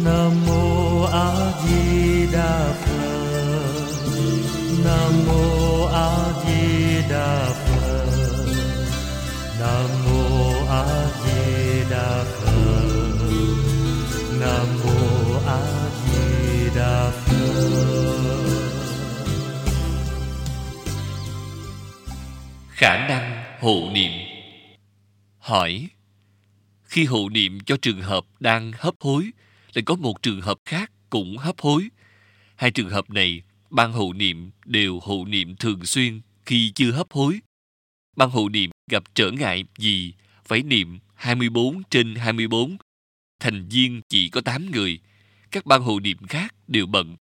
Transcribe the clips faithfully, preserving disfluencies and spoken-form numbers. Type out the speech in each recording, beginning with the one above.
Nam mô A Di Đà Phật. Nam mô A Di Đà Phật. Nam mô A Di Đà Phật. Nam mô A Di Đà Phật. Khả năng hộ niệm. Hỏi: khi hộ niệm cho trường hợp đang hấp hối, lại có một trường hợp khác cũng hấp hối. Hai trường hợp này, ban hộ niệm đều hộ niệm thường xuyên khi chưa hấp hối. Ban hộ niệm gặp trở ngại gì phải niệm hai mươi bốn trên hai mươi bốn. Thành viên chỉ có tám người, các ban hộ niệm khác đều bận.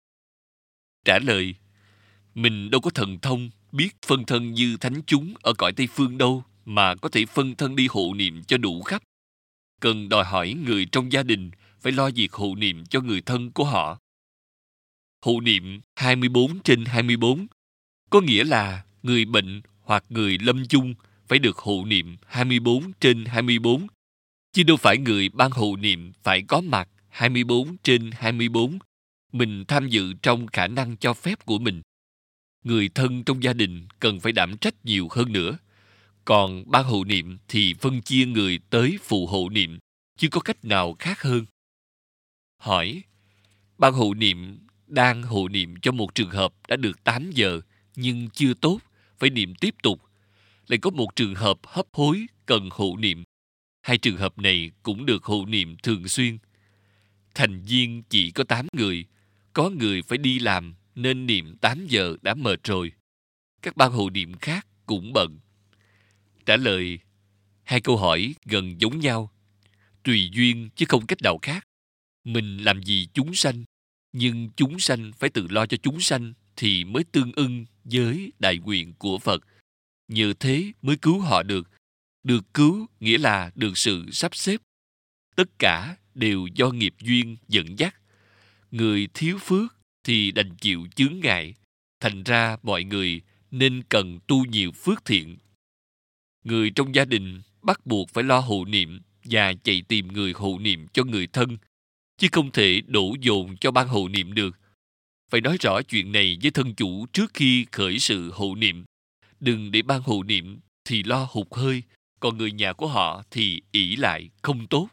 Trả lời: mình đâu có thần thông biết phân thân như thánh chúng ở cõi Tây Phương đâu mà có thể phân thân đi hộ niệm cho đủ khắp. Cần đòi hỏi người trong gia đình phải lo việc hộ niệm cho người thân của họ. Hộ niệm hai mươi bốn trên hai mươi bốn có nghĩa là người bệnh hoặc người lâm chung phải được hộ niệm hai mươi bốn trên hai mươi bốn, chứ đâu phải người ban hộ niệm phải có mặt hai mươi bốn trên hai mươi bốn. Mình tham dự trong khả năng cho phép của mình. Người thân trong gia đình cần phải đảm trách nhiều hơn nữa. Còn ban hộ niệm thì phân chia người tới phụ hộ niệm, chứ có cách nào khác hơn. Hỏi: ban hộ niệm đang hộ niệm cho một trường hợp đã được tám giờ nhưng chưa tốt, phải niệm tiếp tục. Lại có một trường hợp hấp hối cần hộ niệm. Hai trường hợp này cũng được hộ niệm thường xuyên. Thành viên chỉ có tám người, có người phải đi làm nên niệm tám giờ đã mệt rồi. Các ban hộ niệm khác cũng bận. Trả lời: hai câu hỏi gần giống nhau. Tùy duyên chứ không cách nào khác. Mình làm gì chúng sanh, nhưng chúng sanh phải tự lo cho chúng sanh thì mới tương ưng với đại nguyện của Phật. Nhờ thế mới cứu họ được. Được cứu nghĩa là được sự sắp xếp. Tất cả đều do nghiệp duyên dẫn dắt. Người thiếu phước thì đành chịu chướng ngại. Thành ra mọi người nên cần tu nhiều phước thiện. Người trong gia đình bắt buộc phải lo hộ niệm và chạy tìm người hộ niệm cho người thân, chứ không thể đổ dồn cho ban hộ niệm được. Phải nói rõ chuyện này với thân chủ trước khi khởi sự hộ niệm. Đừng để ban hộ niệm thì lo hụt hơi, còn người nhà của họ thì ỷ lại không tốt.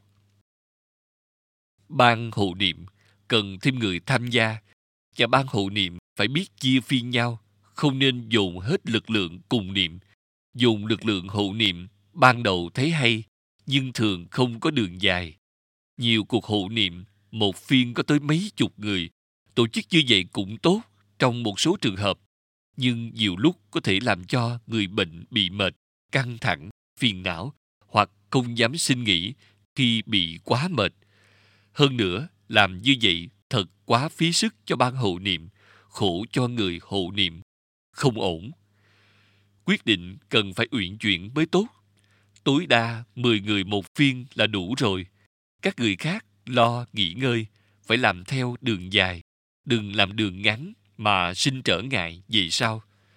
Ban hộ niệm cần thêm người tham gia, và ban hộ niệm phải biết chia phiên nhau, không nên dồn hết lực lượng cùng niệm. Dùng lực lượng hộ niệm ban đầu thấy hay, nhưng thường không có đường dài. Nhiều cuộc hộ niệm, một phiên có tới mấy chục người. Tổ chức như vậy cũng tốt trong một số trường hợp, nhưng nhiều lúc có thể làm cho người bệnh bị mệt, căng thẳng, phiền não, hoặc không dám xin nghỉ khi bị quá mệt. Hơn nữa, làm như vậy thật quá phí sức cho ban hộ niệm, khổ cho người hộ niệm, không ổn. Quyết định cần phải uyển chuyển mới tốt. Tối đa mười người một phiên là đủ rồi. Các người khác lo nghỉ ngơi, phải làm theo đường dài. Đừng làm đường ngắn mà sinh trở ngại về sau.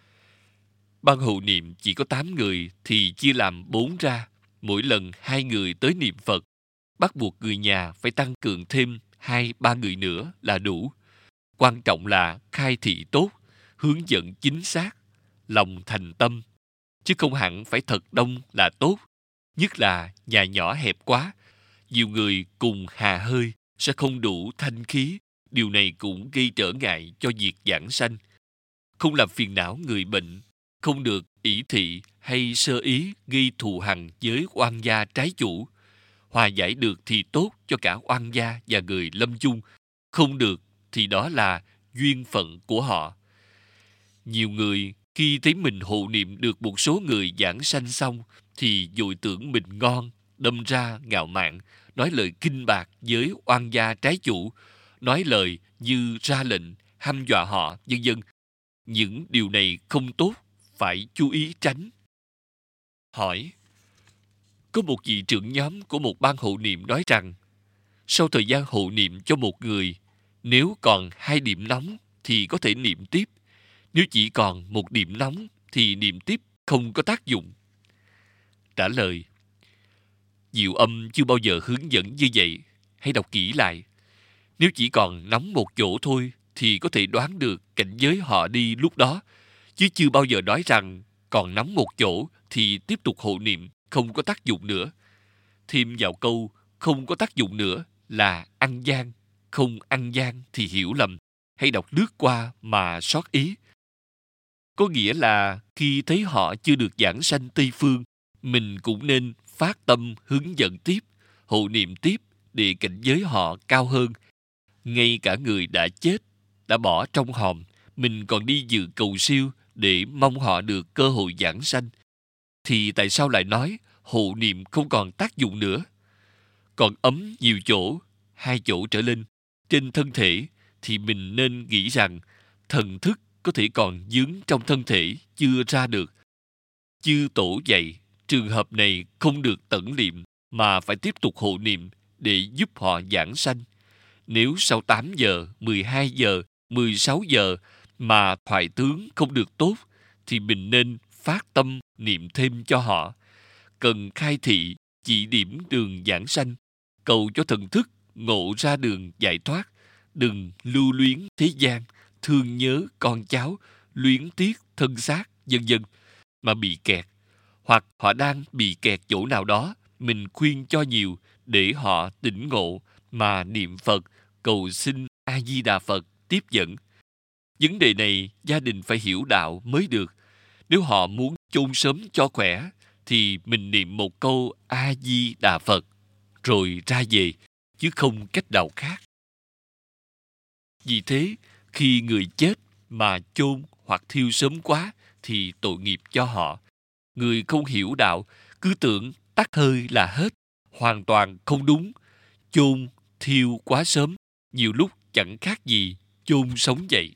Ban hộ niệm chỉ có tám người thì chia làm bốn ra. Mỗi lần hai người tới niệm Phật. Bắt buộc người nhà phải tăng cường thêm hai ba người nữa là đủ. Quan trọng là khai thị tốt, hướng dẫn chính xác, lòng thành tâm, chứ không hẳn phải thật đông là tốt. Nhất là nhà nhỏ hẹp quá, nhiều người cùng hà hơi sẽ không đủ thanh khí. Điều này cũng gây trở ngại cho việc giảng sanh. Không làm phiền não người bệnh, không được ỷ thị hay sơ ý gây thù hằn với oan gia trái chủ. Hòa giải được thì tốt cho cả oan gia và người lâm chung, không được thì đó là duyên phận của họ. Nhiều người khi thấy mình hộ niệm được một số người giảng sanh xong thì vội tưởng mình ngon, đâm ra ngạo mạn, nói lời kinh bạc với oan gia trái chủ, nói lời như ra lệnh, hăm dọa họ, vân vân. Những điều này không tốt, phải chú ý tránh. Hỏi: có một vị trưởng nhóm của một ban hộ niệm nói rằng, sau thời gian hộ niệm cho một người, nếu còn hai điểm nóng thì có thể niệm tiếp. Nếu chỉ còn một điểm nóng thì niệm tiếp không có tác dụng. Trả lời: Diệu Âm chưa bao giờ hướng dẫn như vậy. Hãy đọc kỹ lại. Nếu chỉ còn nóng một chỗ thôi thì có thể đoán được cảnh giới họ đi lúc đó, chứ chưa bao giờ nói rằng còn nóng một chỗ thì tiếp tục hộ niệm không có tác dụng nữa. Thêm vào câu không có tác dụng nữa là ăn gian, không ăn gian thì hiểu lầm, hay đọc lướt qua mà sót ý. Có nghĩa là khi thấy họ chưa được giảng sanh Tây Phương, mình cũng nên phát tâm hướng dẫn tiếp, hộ niệm tiếp để cảnh giới họ cao hơn. Ngay cả người đã chết, đã bỏ trong hòm, mình còn đi dự cầu siêu để mong họ được cơ hội giảng sanh. Thì tại sao lại nói hộ niệm không còn tác dụng nữa? Còn ấm nhiều chỗ, hai chỗ trở lên, trên thân thể, thì mình nên nghĩ rằng thần thức có thể còn dướng trong thân thể chưa ra được. Chư tổ dạy, trường hợp này không được tẩn niệm mà phải tiếp tục hộ niệm để giúp họ giảng sanh. Nếu sau tám giờ, mười hai giờ, mười sáu giờ mà thoại tướng không được tốt, thì mình nên phát tâm niệm thêm cho họ. Cần khai thị, chỉ điểm đường giảng sanh, cầu cho thần thức ngộ ra đường giải thoát. Đừng lưu luyến thế gian, thương nhớ con cháu, luyến tiếc thân xác, vân vân mà bị kẹt. Hoặc họ đang bị kẹt chỗ nào đó, mình khuyên cho nhiều để họ tỉnh ngộ mà niệm Phật, cầu xin A Di Đà Phật tiếp dẫn. Vấn đề này gia đình phải hiểu đạo mới được. Nếu họ muốn chôn sớm cho khỏe thì mình niệm một câu A Di Đà Phật rồi ra về, chứ không cách nào khác. Vì thế, khi người chết mà chôn hoặc thiêu sớm quá thì tội nghiệp cho họ. Người không hiểu đạo cứ tưởng tắt hơi là hết, hoàn toàn không đúng. Chôn thiêu quá sớm, nhiều lúc chẳng khác gì chôn sống vậy.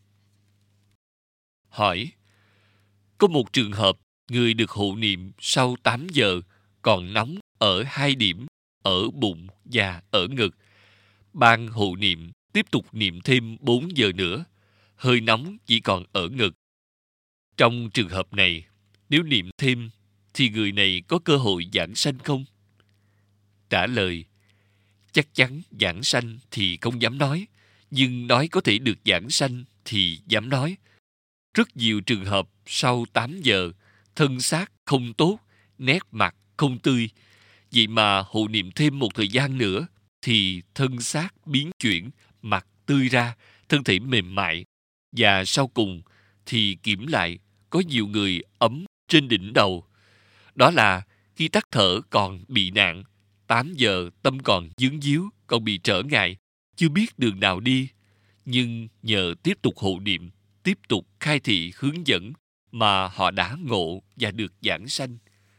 Hỏi: có một trường hợp người được hộ niệm sau tám giờ còn nóng ở hai điểm, ở bụng và ở ngực. Ban hộ niệm tiếp tục niệm thêm bốn giờ nữa, hơi nóng chỉ còn ở ngực. Trong trường hợp này, nếu niệm thêm thì người này có cơ hội giảng sanh không? Trả lời: chắc chắn giảng sanh thì không dám nói, nhưng nói có thể được giảng sanh thì dám nói. Rất nhiều trường hợp sau tám giờ, thân xác không tốt, nét mặt không tươi. Vậy mà hộ niệm thêm một thời gian nữa thì thân xác biến chuyển, mặt tươi ra, thân thể mềm mại. Và sau cùng thì kiểm lại, có nhiều người ấm trên đỉnh đầu. Đó là khi tắt thở còn bị nạn, tám giờ tâm còn vướng víu, còn bị trở ngại, chưa biết đường nào đi. Nhưng nhờ tiếp tục hộ niệm, tiếp tục khai thị hướng dẫn mà họ đã ngộ và được giảng sanh.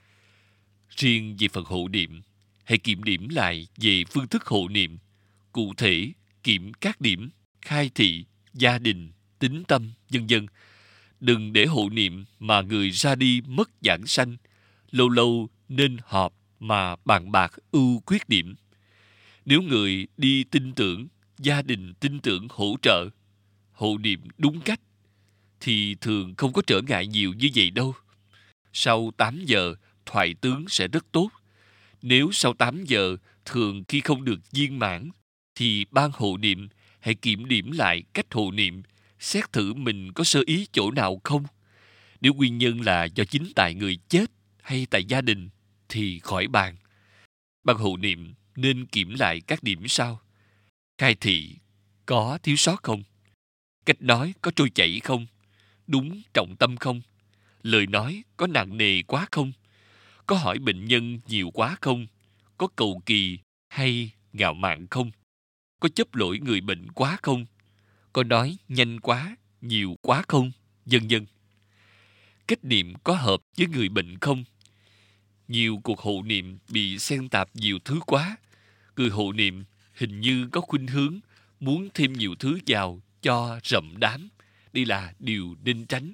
Riêng về phần hộ niệm, hãy kiểm điểm lại về phương thức hộ niệm. Cụ thể, kiểm các điểm, khai thị, gia đình, tín tâm, vân vân. Đừng để hộ niệm mà người ra đi mất giảng sanh. Lâu lâu nên họp mà bàn bạc ưu khuyết điểm. Nếu người đi tin tưởng, gia đình tin tưởng hỗ trợ, hộ niệm đúng cách, thì thường không có trở ngại nhiều như vậy đâu. Sau tám giờ, thoại tướng sẽ rất tốt. Nếu sau tám giờ, thường khi không được viên mãn, thì ban hộ niệm hãy kiểm điểm lại cách hộ niệm, xét thử mình có sơ ý chỗ nào không. Nếu nguyên nhân là do chính tại người chết hay tại gia đình, thì khỏi bàn. Ban hộ niệm nên kiểm lại các điểm sau: khai thị có thiếu sót không? Cách nói có trôi chảy không? Đúng trọng tâm không? Lời nói có nặng nề quá không? Có hỏi bệnh nhân nhiều quá không? Có cầu kỳ hay ngạo mạn không? Có chấp lỗi người bệnh quá không? Có nói nhanh quá, nhiều quá không? Vân vân. Cách niệm có hợp với người bệnh không? Nhiều cuộc hộ niệm bị xen tạp nhiều thứ quá. Người hộ niệm hình như có khuynh hướng muốn thêm nhiều thứ vào cho rậm đám. Đây là điều nên tránh.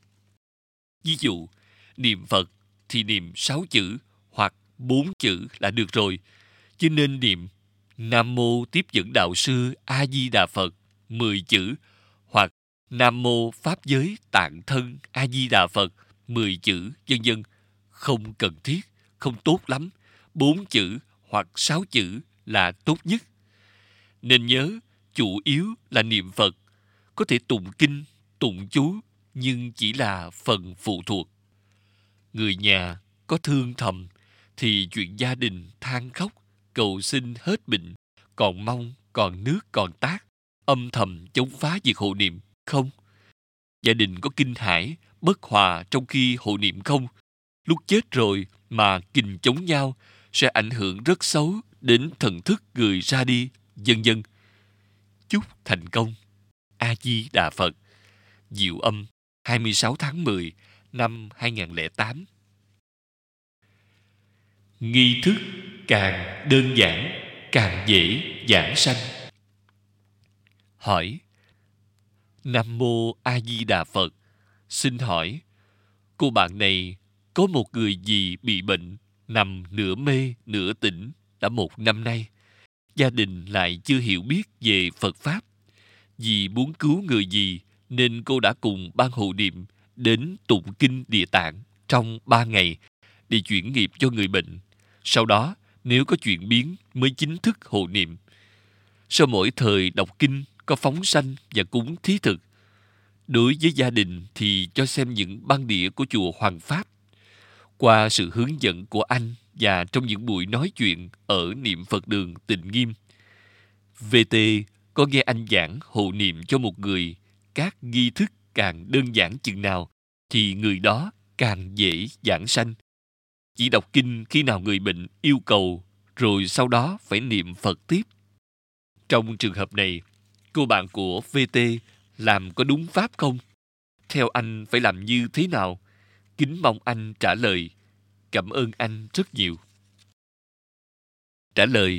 Ví dụ, niệm Phật thì niệm sáu chữ hoặc bốn chữ là được rồi. Chứ nên niệm Nam Mô Tiếp Dẫn Đạo Sư A Di Đà Phật mười chữ, hoặc Nam Mô Pháp Giới Tạng Thân A Di Đà Phật mười chữ, vân vân. Không cần thiết, không tốt lắm. Bốn chữ hoặc sáu chữ là tốt nhất. Nên nhớ, chủ yếu là niệm Phật. Có thể tụng kinh, tụng chú, nhưng chỉ là phần phụ thuộc. Người nhà có thương thầm, thì chuyện gia đình than khóc, cầu xin hết bệnh, còn mong, còn nước, còn tát, âm thầm chống phá việc hộ niệm, không. Gia đình có kinh hãi, bất hòa trong khi hộ niệm không. Lúc chết rồi mà kình chống nhau sẽ ảnh hưởng rất xấu đến thần thức người ra đi, vân vân. Chúc thành công. A Di Đà Phật. Diệu Âm, hai mươi sáu tháng mười năm hai nghìn không trăm lẻ tám. Nghi thức càng đơn giản, càng dễ giảng sanh. Hỏi: Nam Mô A Di Đà Phật. Xin hỏi, cô bạn này có một người gì bị bệnh, nằm nửa mê nửa tỉnh đã một năm nay. Gia đình lại chưa hiểu biết về Phật Pháp. Vì muốn cứu người gì nên cô đã cùng ban hộ niệm đến tụng kinh Địa Tạng trong ba ngày để chuyển nghiệp cho người bệnh. Sau đó, nếu có chuyển biến mới chính thức hộ niệm. Sau mỗi thời đọc kinh có phóng sanh và cúng thí thực. Đối với gia đình thì cho xem những băng đĩa của chùa Hoàng Pháp. Qua sự hướng dẫn của anh và trong những buổi nói chuyện ở Niệm Phật Đường Tịnh Nghiêm, vê tê có nghe anh giảng hộ niệm cho một người, các nghi thức càng đơn giản chừng nào thì người đó càng dễ giảng sanh. Chỉ đọc kinh khi nào người bệnh yêu cầu, rồi sau đó phải niệm Phật tiếp. Trong trường hợp này, cô bạn của vê tê làm có đúng pháp không? Theo anh phải làm như thế nào? Kính mong anh trả lời. Cảm ơn anh rất nhiều. Trả lời: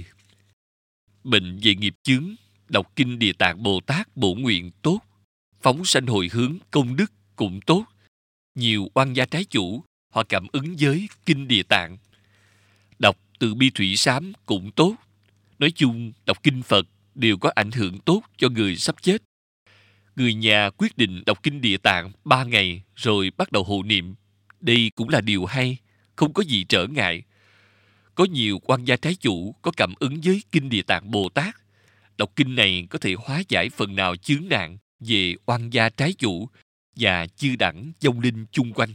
Bệnh về nghiệp chướng, đọc kinh Địa Tạng Bồ Tát bổ nguyện tốt, phóng sanh hồi hướng công đức cũng tốt. Nhiều oan gia trái chủ, họ cảm ứng với kinh Địa Tạng. Đọc Từ Bi Thủy Sám cũng tốt. Nói chung, đọc kinh Phật đều có ảnh hưởng tốt cho người sắp chết. Người nhà quyết định đọc kinh Địa Tạng ba ngày rồi bắt đầu hộ niệm. Đây cũng là điều hay, không có gì trở ngại. Có nhiều oan gia trái chủ có cảm ứng với kinh Địa Tạng Bồ Tát. Đọc kinh này có thể hóa giải phần nào chướng nạn về oan gia trái chủ và chư đẳng vong linh chung quanh.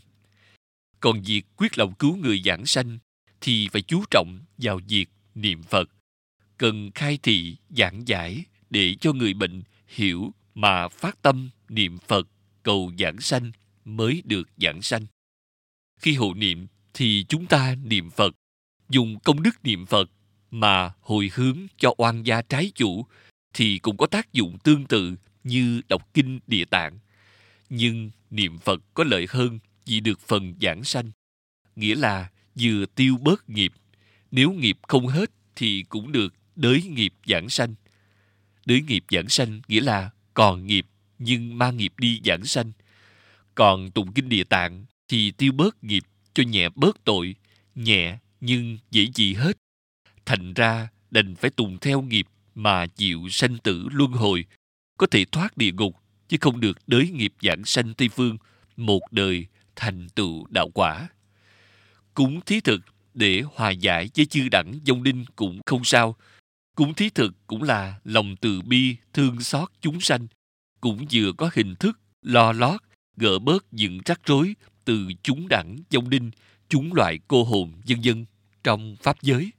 Còn việc quyết lòng cứu người giảng sanh thì phải chú trọng vào việc niệm Phật. Cần khai thị, giảng giải để cho người bệnh hiểu mà phát tâm niệm Phật cầu giảng sanh mới được giảng sanh. Khi hộ niệm thì chúng ta niệm Phật, dùng công đức niệm Phật mà hồi hướng cho oan gia trái chủ thì cũng có tác dụng tương tự như đọc kinh Địa Tạng. Nhưng niệm Phật có lợi hơn vì được phần giảng sanh. Nghĩa là vừa tiêu bớt nghiệp. Nếu nghiệp không hết thì cũng được đới nghiệp giảng sanh. Đới nghiệp giảng sanh nghĩa là còn nghiệp nhưng mang nghiệp đi giảng sanh. Còn tụng kinh Địa Tạng thì tiêu bớt nghiệp cho nhẹ bớt tội, nhẹ nhưng dễ gì hết. Thành ra đành phải tùng theo nghiệp mà chịu sanh tử luân hồi, có thể thoát địa ngục chứ không được đới nghiệp giảng sanh Tây Phương, một đời thành tựu đạo quả. Cúng thí thực để hòa giải với chư đẳng vong linh cũng không sao. Cúng thí thực cũng là lòng từ bi thương xót chúng sanh, cũng vừa có hình thức lo lót gỡ bớt những rắc rối từ chúng đẳng vong linh, chúng loại cô hồn vân vân trong pháp giới.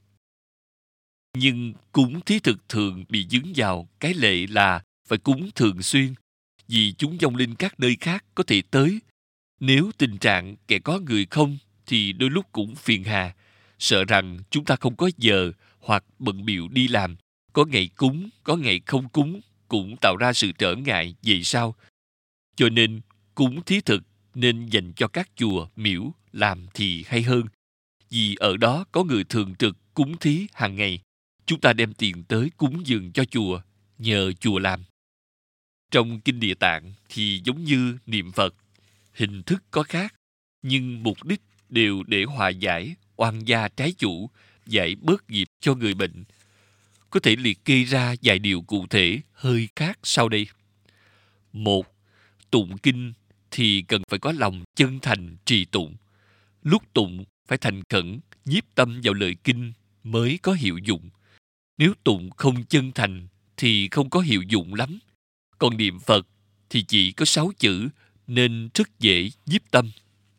Nhưng cúng thí thực thường bị dướng vào cái lệ là phải cúng thường xuyên, vì chúng vong linh các nơi khác có thể tới. Nếu tình trạng kẻ có người không thì đôi lúc cũng phiền hà, sợ rằng chúng ta không có giờ hoặc bận bịu đi làm, có ngày cúng, có ngày không cúng cũng tạo ra sự trở ngại về sau. Cho nên cúng thí thực nên dành cho các chùa, miễu làm thì hay hơn, vì ở đó có người thường trực cúng thí hàng ngày. Chúng ta đem tiền tới cúng dường cho chùa, nhờ chùa làm. Trong kinh Địa Tạng thì giống như niệm Phật, hình thức có khác, nhưng mục đích đều để hòa giải oan gia trái chủ, giải bớt nghiệp cho người bệnh. Có thể liệt kê ra vài điều cụ thể hơi khác sau đây. Một, tụng kinh thì cần phải có lòng chân thành trì tụng. Lúc tụng phải thành khẩn, nhiếp tâm vào lời kinh mới có hiệu dụng. Nếu tụng không chân thành thì không có hiệu dụng lắm. Còn niệm Phật thì chỉ có sáu chữ nên rất dễ nhiếp tâm.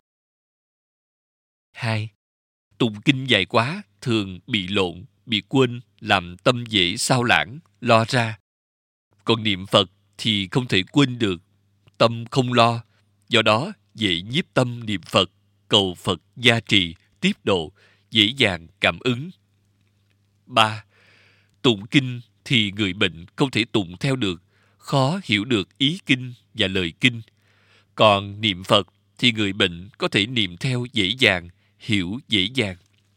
Hai, tụng kinh dài quá thường bị lộn, bị quên, làm tâm dễ sao lãng, lo ra. Còn niệm Phật thì không thể quên được, tâm không lo, do đó dễ nhiếp tâm niệm Phật, cầu Phật gia trì, tiếp độ, dễ dàng cảm ứng. Ba, tụng kinh thì người bệnh không thể tụng theo được, khó hiểu được ý kinh và lời kinh. Còn niệm Phật thì người bệnh có thể niệm theo dễ dàng, hiểu dễ dàng.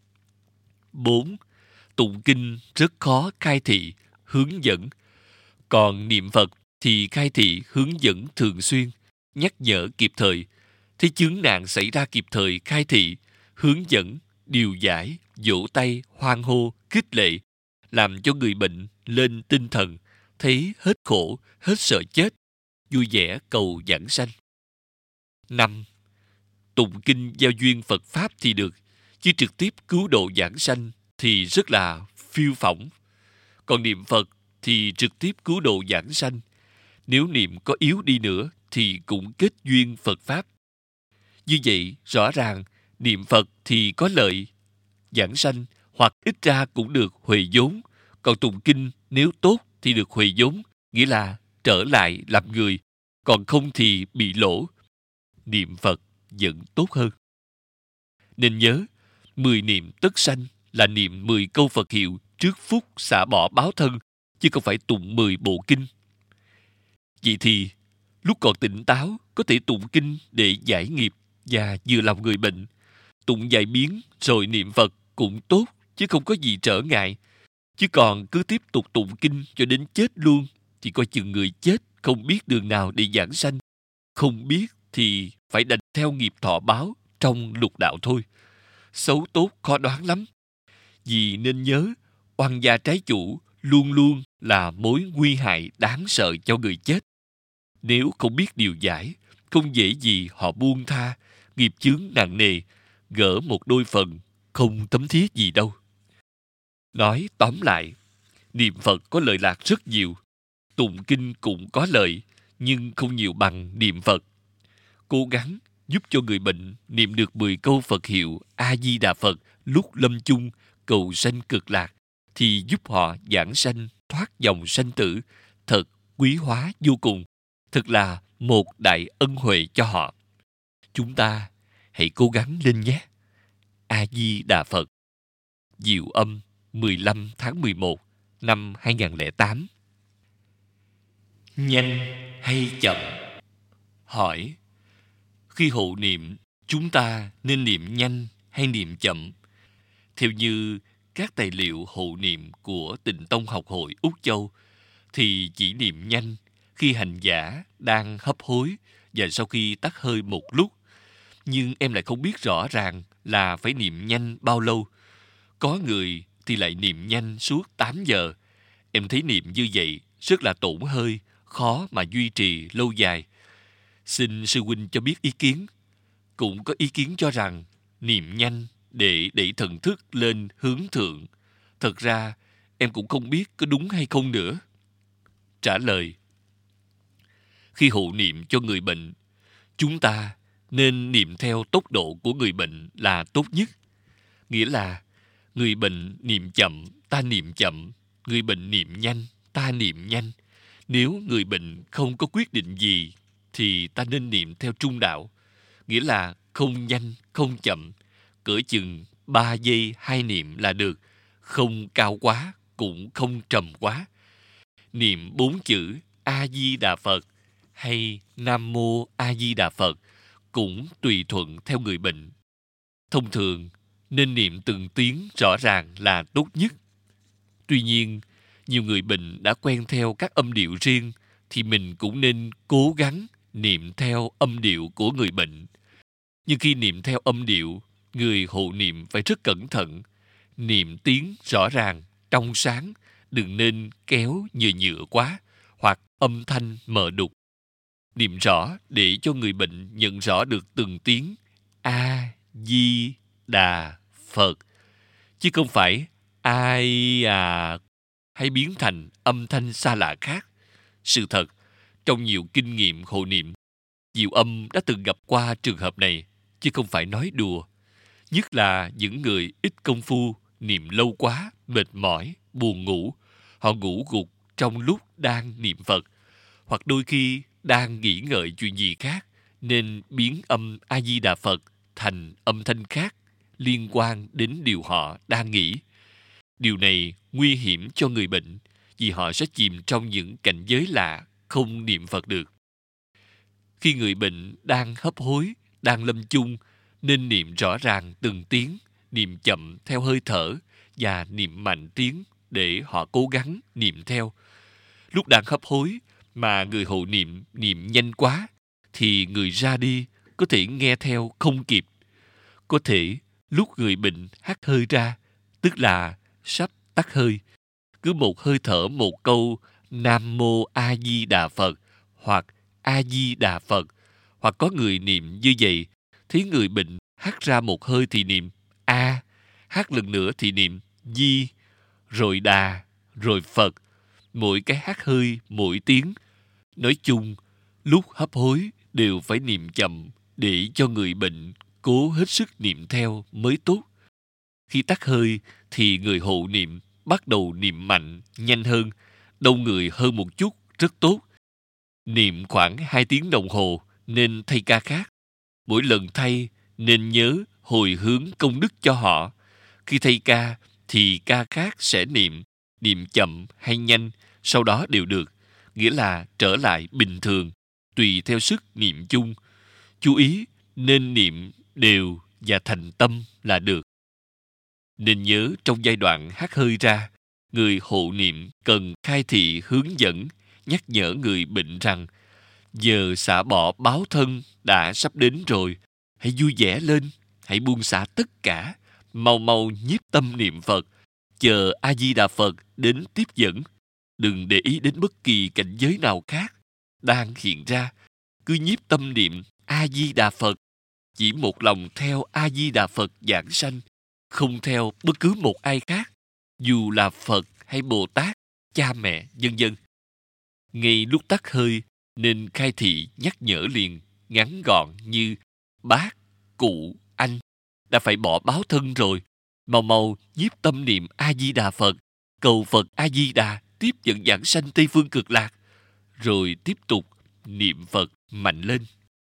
Bốn, tụng kinh rất khó khai thị, hướng dẫn. Còn niệm Phật thì khai thị, hướng dẫn thường xuyên, nhắc nhở kịp thời. Thế chướng nạn xảy ra kịp thời khai thị, hướng dẫn, điều giải, vỗ tay, hoan hô, khích lệ, làm cho người bệnh lên tinh thần, thấy hết khổ, hết sợ chết, vui vẻ cầu vãng sanh. Năm, tụng kinh giao duyên Phật Pháp thì được, chứ trực tiếp cứu độ vãng sanh thì rất là phiêu phỏng. Còn niệm Phật thì trực tiếp cứu độ vãng sanh. Nếu niệm có yếu đi nữa thì cũng kết duyên Phật Pháp. Như vậy, rõ ràng niệm Phật thì có lợi vãng sanh, hoặc ít ra cũng được huề vốn. Còn tụng kinh nếu tốt thì được huề vốn, nghĩa là trở lại làm người, còn không thì bị lỗ. Niệm Phật vẫn tốt hơn. Nên nhớ, mười niệm tất sanh là niệm mười câu Phật hiệu trước phút xả bỏ báo thân, chứ không phải tụng mười bộ kinh. Vậy thì, lúc còn tỉnh táo, có thể tụng kinh để giải nghiệp và vừa lòng người bệnh. Tụng vài biến rồi niệm Phật cũng tốt, chứ không có gì trở ngại. Chứ còn cứ tiếp tục tụng kinh cho đến chết luôn, thì coi chừng người chết không biết đường nào để vãng sanh. Không biết thì phải đành theo nghiệp thọ báo trong lục đạo thôi. Xấu tốt khó đoán lắm. Vì nên nhớ, oan gia trái chủ luôn luôn là mối nguy hại đáng sợ cho người chết. Nếu không biết điều giải, không dễ gì họ buông tha, nghiệp chướng nặng nề, gỡ một đôi phần, không tấm thiết gì đâu. Nói tóm lại, niệm Phật có lợi lạc rất nhiều. Tụng kinh cũng có lợi, nhưng không nhiều bằng niệm Phật. Cố gắng giúp cho người bệnh niệm được mười câu Phật hiệu A-di-đà Phật lúc lâm chung, cầu sanh cực lạc, thì giúp họ vãng sanh, thoát dòng sanh tử, thật quý hóa vô cùng. Thật là một đại ân huệ cho họ. Chúng ta hãy cố gắng lên nhé. A-di-đà Phật. Diệu Âm mười lăm tháng mười một năm hai nghìn lẻ tám. Nhanh hay chậm? Hỏi: khi hộ niệm, chúng ta nên niệm nhanh hay niệm chậm? Theo như các tài liệu hộ niệm của Tịnh Tông Học hội Úc Châu, thì chỉ niệm nhanh khi hành giả đang hấp hối và sau khi tắt hơi một lúc. Nhưng em lại không biết rõ ràng là phải niệm nhanh bao lâu. Có người thì lại niệm nhanh suốt tám giờ. Em thấy niệm như vậy rất là tổn hơi, khó mà duy trì lâu dài. Xin sư huynh cho biết ý kiến. Cũng có ý kiến cho rằng niệm nhanh để đẩy thần thức lên hướng thượng. Thật ra em cũng không biết có đúng hay không nữa. Trả lời: khi hộ niệm cho người bệnh, chúng ta nên niệm theo tốc độ của người bệnh là tốt nhất. Nghĩa là người bệnh niệm chậm, ta niệm chậm. Người bệnh niệm nhanh, ta niệm nhanh. Nếu người bệnh không có quyết định gì thì ta nên niệm theo trung đạo. Nghĩa là không nhanh, không chậm. Cỡ chừng ba giây hai niệm là được. Không cao quá, cũng không trầm quá. Niệm bốn chữ A-di-đà Phật hay Nam Mô A-di-đà Phật cũng tùy thuận theo người bệnh. Thông thường nên niệm từng tiếng rõ ràng là tốt nhất. Tuy nhiên, nhiều người bệnh đã quen theo các âm điệu riêng thì mình cũng nên cố gắng niệm theo âm điệu của người bệnh. Nhưng khi niệm theo âm điệu, người hộ niệm phải rất cẩn thận. Niệm tiếng rõ ràng, trong sáng, đừng nên kéo nhựa nhựa quá hoặc âm thanh mờ đục. Niệm rõ để cho người bệnh nhận rõ được từng tiếng A-di-đà Phật, chứ không phải ai à hay biến thành âm thanh xa lạ khác. Sự thật, trong nhiều kinh nghiệm hộ niệm, Diệu Âm đã từng gặp qua trường hợp này, chứ không phải nói đùa. Nhất là những người ít công phu, niệm lâu quá, mệt mỏi, buồn ngủ. Họ ngủ gục trong lúc đang niệm Phật, hoặc đôi khi đang nghĩ ngợi chuyện gì khác, nên biến âm A-di-đà Phật thành âm thanh khác liên quan đến điều họ đang nghĩ. Điều này nguy hiểm cho người bệnh, vì họ sẽ chìm trong những cảnh giới lạ, không niệm Phật được. Khi người bệnh đang hấp hối, đang lâm chung, nên niệm rõ ràng từng tiếng, niệm chậm theo hơi thở và niệm mạnh tiếng để họ cố gắng niệm theo. Lúc đang hấp hối mà người hộ niệm niệm nhanh quá, thì người ra đi có thể nghe theo không kịp. Có thể lúc người bệnh hắt hơi ra, tức là sắp tắt hơi, cứ một hơi thở một câu Nam Mô A Di Đà Phật hoặc A Di Đà Phật, hoặc có người niệm như vậy, thấy người bệnh hắt ra một hơi thì niệm A, hắt lần nữa thì niệm Di, rồi Đà, rồi Phật, mỗi cái hắt hơi mỗi tiếng. Nói chung, lúc hấp hối đều phải niệm chậm để cho người bệnh cố hết sức niệm theo mới tốt. Khi tắt hơi thì người hộ niệm bắt đầu niệm mạnh, nhanh hơn, đông người hơn một chút, rất tốt. Niệm khoảng hai tiếng đồng hồ nên thay ca khác. Mỗi lần thay nên nhớ hồi hướng công đức cho họ. Khi thay ca thì ca khác sẽ niệm, niệm chậm hay nhanh, sau đó đều được, nghĩa là trở lại bình thường, tùy theo sức niệm chung. Chú ý nên niệm đều và thành tâm là được. Nên nhớ trong giai đoạn hắt hơi ra, người hộ niệm cần khai thị hướng dẫn, nhắc nhở người bệnh rằng giờ xả bỏ báo thân đã sắp đến rồi. Hãy vui vẻ lên, hãy buông xả tất cả, mau mau nhiếp tâm niệm Phật, chờ A-di-đà Phật đến tiếp dẫn. Đừng để ý đến bất kỳ cảnh giới nào khác đang hiện ra. Cứ nhiếp tâm niệm A-di-đà Phật, chỉ một lòng theo A-di-đà Phật giảng sanh, không theo bất cứ một ai khác, dù là Phật hay Bồ Tát, cha mẹ, vân vân. Ngay lúc tắt hơi nên khai thị nhắc nhở liền, ngắn gọn như bác, cụ, anh đã phải bỏ báo thân rồi, mau mau nhiếp tâm niệm A Di Đà Phật, cầu Phật A Di Đà tiếp dẫn giảng sanh Tây phương cực lạc, rồi tiếp tục niệm Phật mạnh lên.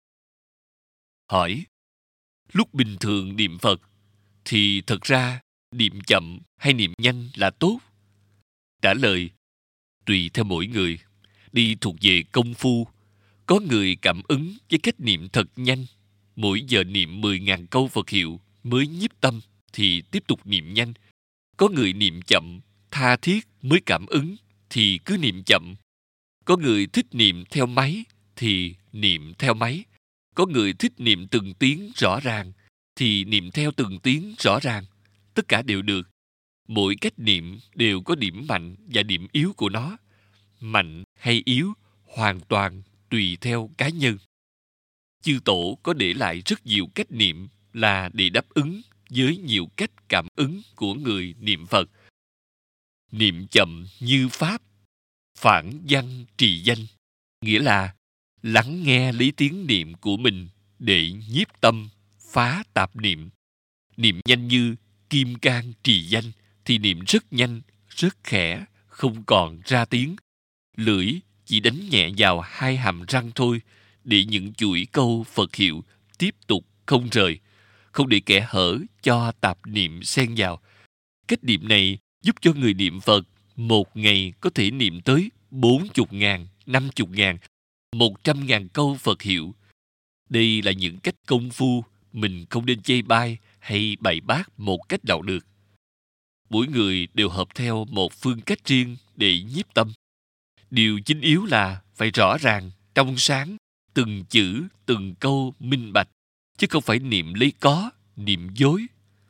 Hỏi: lúc bình thường niệm Phật thì thật ra niệm chậm hay niệm nhanh là tốt? Trả lời: tùy theo mỗi người, đi thuộc về công phu. Có người cảm ứng với cách niệm thật nhanh, mỗi giờ niệm mười nghìn câu Phật hiệu mới nhiếp tâm thì tiếp tục niệm nhanh. Có người niệm chậm, tha thiết mới cảm ứng thì cứ niệm chậm. Có người thích niệm theo máy thì niệm theo máy. Có người thích niệm từng tiếng rõ ràng thì niệm theo từng tiếng rõ ràng. Tất cả đều được. Mỗi cách niệm đều có điểm mạnh và điểm yếu của nó. Mạnh hay yếu hoàn toàn tùy theo cá nhân. Chư Tổ có để lại rất nhiều cách niệm là để đáp ứng với nhiều cách cảm ứng của người niệm Phật. Niệm chậm như Pháp, phản văn trì danh, nghĩa là lắng nghe lấy tiếng niệm của mình để nhiếp tâm, phá tạp niệm. Niệm nhanh như kim cang trì danh thì niệm rất nhanh, rất khẽ, không còn ra tiếng. Lưỡi chỉ đánh nhẹ vào hai hàm răng thôi, để những chuỗi câu Phật hiệu tiếp tục không rời, không để kẻ hở cho tạp niệm xen vào. Cách niệm này giúp cho người niệm Phật một ngày có thể niệm tới bốn chục ngàn, năm chục ngàn, một trăm ngàn câu Phật hiệu. Đây là những cách công phu mình không nên chê bai hay bày bác một cách nào được. Mỗi người đều hợp theo một phương cách riêng để nhiếp tâm. Điều chính yếu là phải rõ ràng, trong sáng, từng chữ, từng câu minh bạch, chứ không phải niệm lấy có, niệm dối.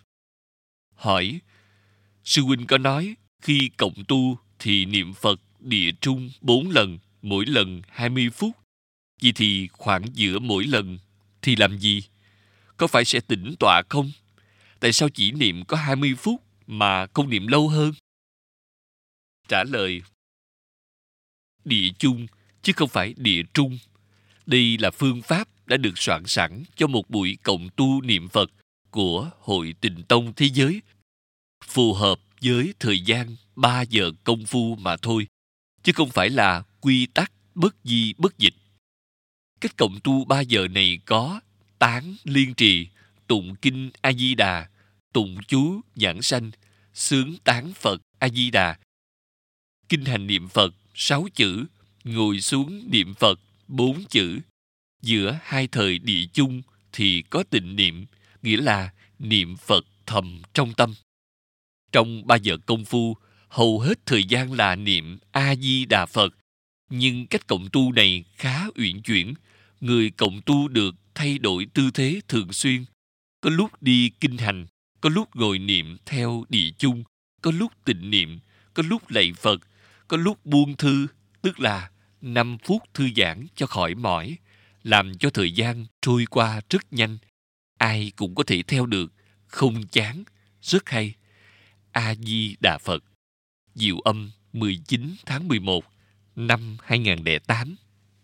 Hỏi: sư huynh có nói khi cộng tu thì niệm Phật địa trung bốn lần, mỗi lần hai mươi phút. Vậy thì khoảng giữa mỗi lần thì làm gì? Có phải sẽ tĩnh tọa không? Tại sao chỉ niệm có hai mươi phút mà không niệm lâu hơn? Trả lời: địa chung chứ không phải địa trung. Đây là phương pháp đã được soạn sẵn cho một buổi cộng tu niệm Phật của Hội Tịnh Tông Thế Giới, phù hợp với thời gian ba giờ công phu mà thôi, chứ không phải là quy tắc bất di bất dịch. Cách cộng tu ba giờ này có tán liên trì, tụng kinh A Di Đà, tụng chú giảng sanh, xướng tán Phật A Di Đà, kinh hành niệm Phật sáu chữ, ngồi xuống niệm Phật bốn chữ. Giữa hai thời địa chung thì có tịnh niệm, nghĩa là niệm Phật thầm trong tâm. Trong ba giờ công phu, hầu hết thời gian là niệm A Di Đà Phật, nhưng cách cộng tu này khá uyển chuyển. Người cộng tu được thay đổi tư thế thường xuyên, có lúc đi kinh hành, có lúc ngồi niệm theo địa chung, có lúc tịnh niệm, có lúc lạy Phật, có lúc buông thư, tức là năm phút thư giãn cho khỏi mỏi, làm cho thời gian trôi qua rất nhanh. Ai cũng có thể theo được, không chán, rất hay. A Di Đà Phật. Diệu Âm mười chín tháng mười một năm hai nghìn không trăm lẻ tám.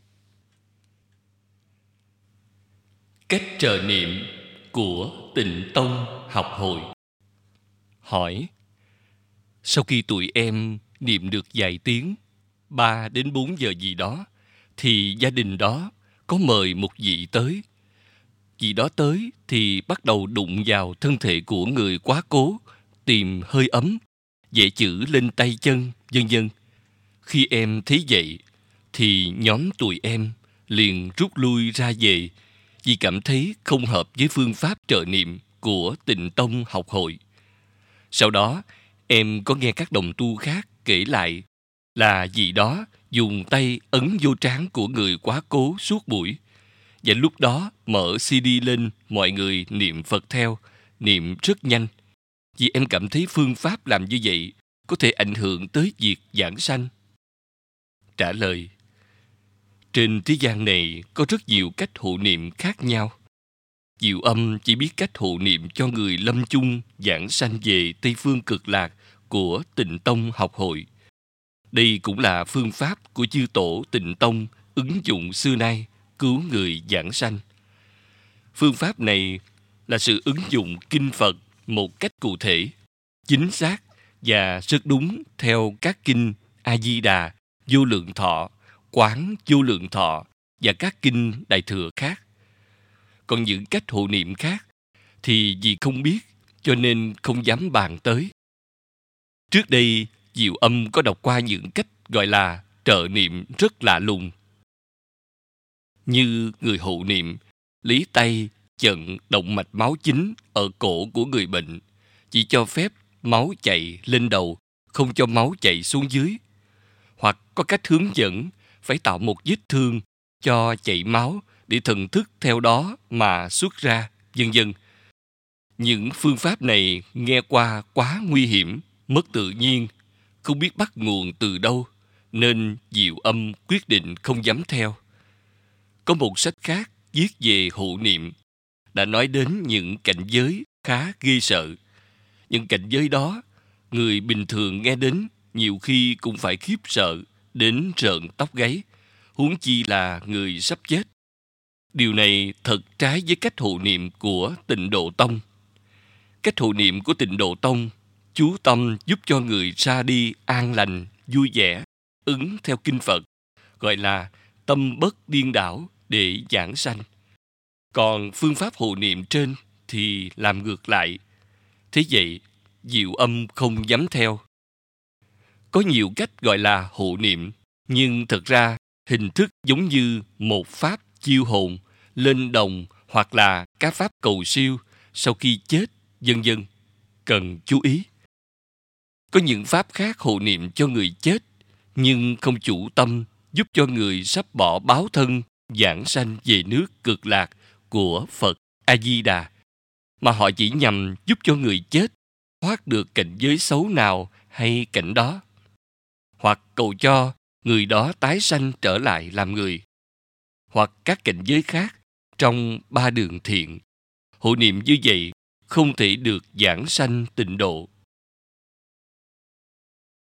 Cách trợ niệm của Tịnh Tông học hội. Hỏi: sau khi tụi em niệm được vài tiếng, ba đến bốn giờ gì đó, thì gia đình đó có mời một vị tới. Vị đó tới thì bắt đầu đụng vào thân thể của người quá cố, tìm hơi ấm, vẽ chữ lên tay chân, vân vân. Khi em thấy vậy, thì nhóm tụi em liền rút lui ra về, vì cảm thấy không hợp với phương pháp trợ niệm của Tịnh Tông học hội. Sau đó, em có nghe các đồng tu khác kể lại là vị đó dùng tay ấn vô trán của người quá cố suốt buổi. Và lúc đó mở xê đê lên, mọi người niệm Phật theo, niệm rất nhanh. Vì em cảm thấy phương pháp làm như vậy có thể ảnh hưởng tới việc giảng sanh. Trả lời: trên thế gian này có rất nhiều cách hộ niệm khác nhau. Diệu Âm chỉ biết cách hộ niệm cho người lâm chung giảng sanh về Tây Phương Cực Lạc của Tịnh Tông học hội. Đây cũng là phương pháp của chư tổ Tịnh Tông ứng dụng xưa nay cứu người giảng sanh. Phương pháp này là sự ứng dụng kinh Phật một cách cụ thể, chính xác và rất đúng theo các kinh A Di Đà, Vô Lượng Thọ, Quán Vô Lượng Thọ và các kinh Đại Thừa khác. Còn những cách hộ niệm khác thì vì không biết cho nên không dám bàn tới. Trước đây, Diệu Âm có đọc qua những cách gọi là trợ niệm rất lạ lùng. Như người hộ niệm, lý tay chận động mạch máu chính ở cổ của người bệnh, chỉ cho phép máu chạy lên đầu, không cho máu chạy xuống dưới. Hoặc có cách hướng dẫn phải tạo một vết thương cho chảy máu để thần thức theo đó mà xuất ra, vân vân. Những phương pháp này nghe qua quá nguy hiểm, mất tự nhiên, không biết bắt nguồn từ đâu, nên Diệu Âm quyết định không dám theo. Có một sách khác viết về hộ niệm đã nói đến những cảnh giới khá ghê sợ. Những cảnh giới đó, người bình thường nghe đến nhiều khi cũng phải khiếp sợ đến rợn tóc gáy, huống chi là người sắp chết. Điều này thật trái với cách hộ niệm của Tịnh Độ Tông. Cách hộ niệm của Tịnh Độ Tông chú tâm giúp cho người ra đi an lành, vui vẻ, ứng theo kinh Phật, gọi là tâm bất điên đảo để giảng sanh. Còn phương pháp hộ niệm trên thì làm ngược lại. Thế vậy, Diệu Âm không dám theo. Có nhiều cách gọi là hộ niệm, nhưng thật ra hình thức giống như một pháp chiêu hồn, lên đồng hoặc là các pháp cầu siêu sau khi chết, vân vân. Cần chú ý. Có những pháp khác hộ niệm cho người chết, nhưng không chủ tâm giúp cho người sắp bỏ báo thân giảng sanh về nước Cực Lạc của Phật A Di Đà, mà họ chỉ nhằm giúp cho người chết thoát được cảnh giới xấu nào hay cảnh đó, hoặc cầu cho người đó tái sanh trở lại làm người, hoặc các cảnh giới khác trong ba đường thiện. Hộ niệm như vậy không thể được giảng sanh tịnh độ.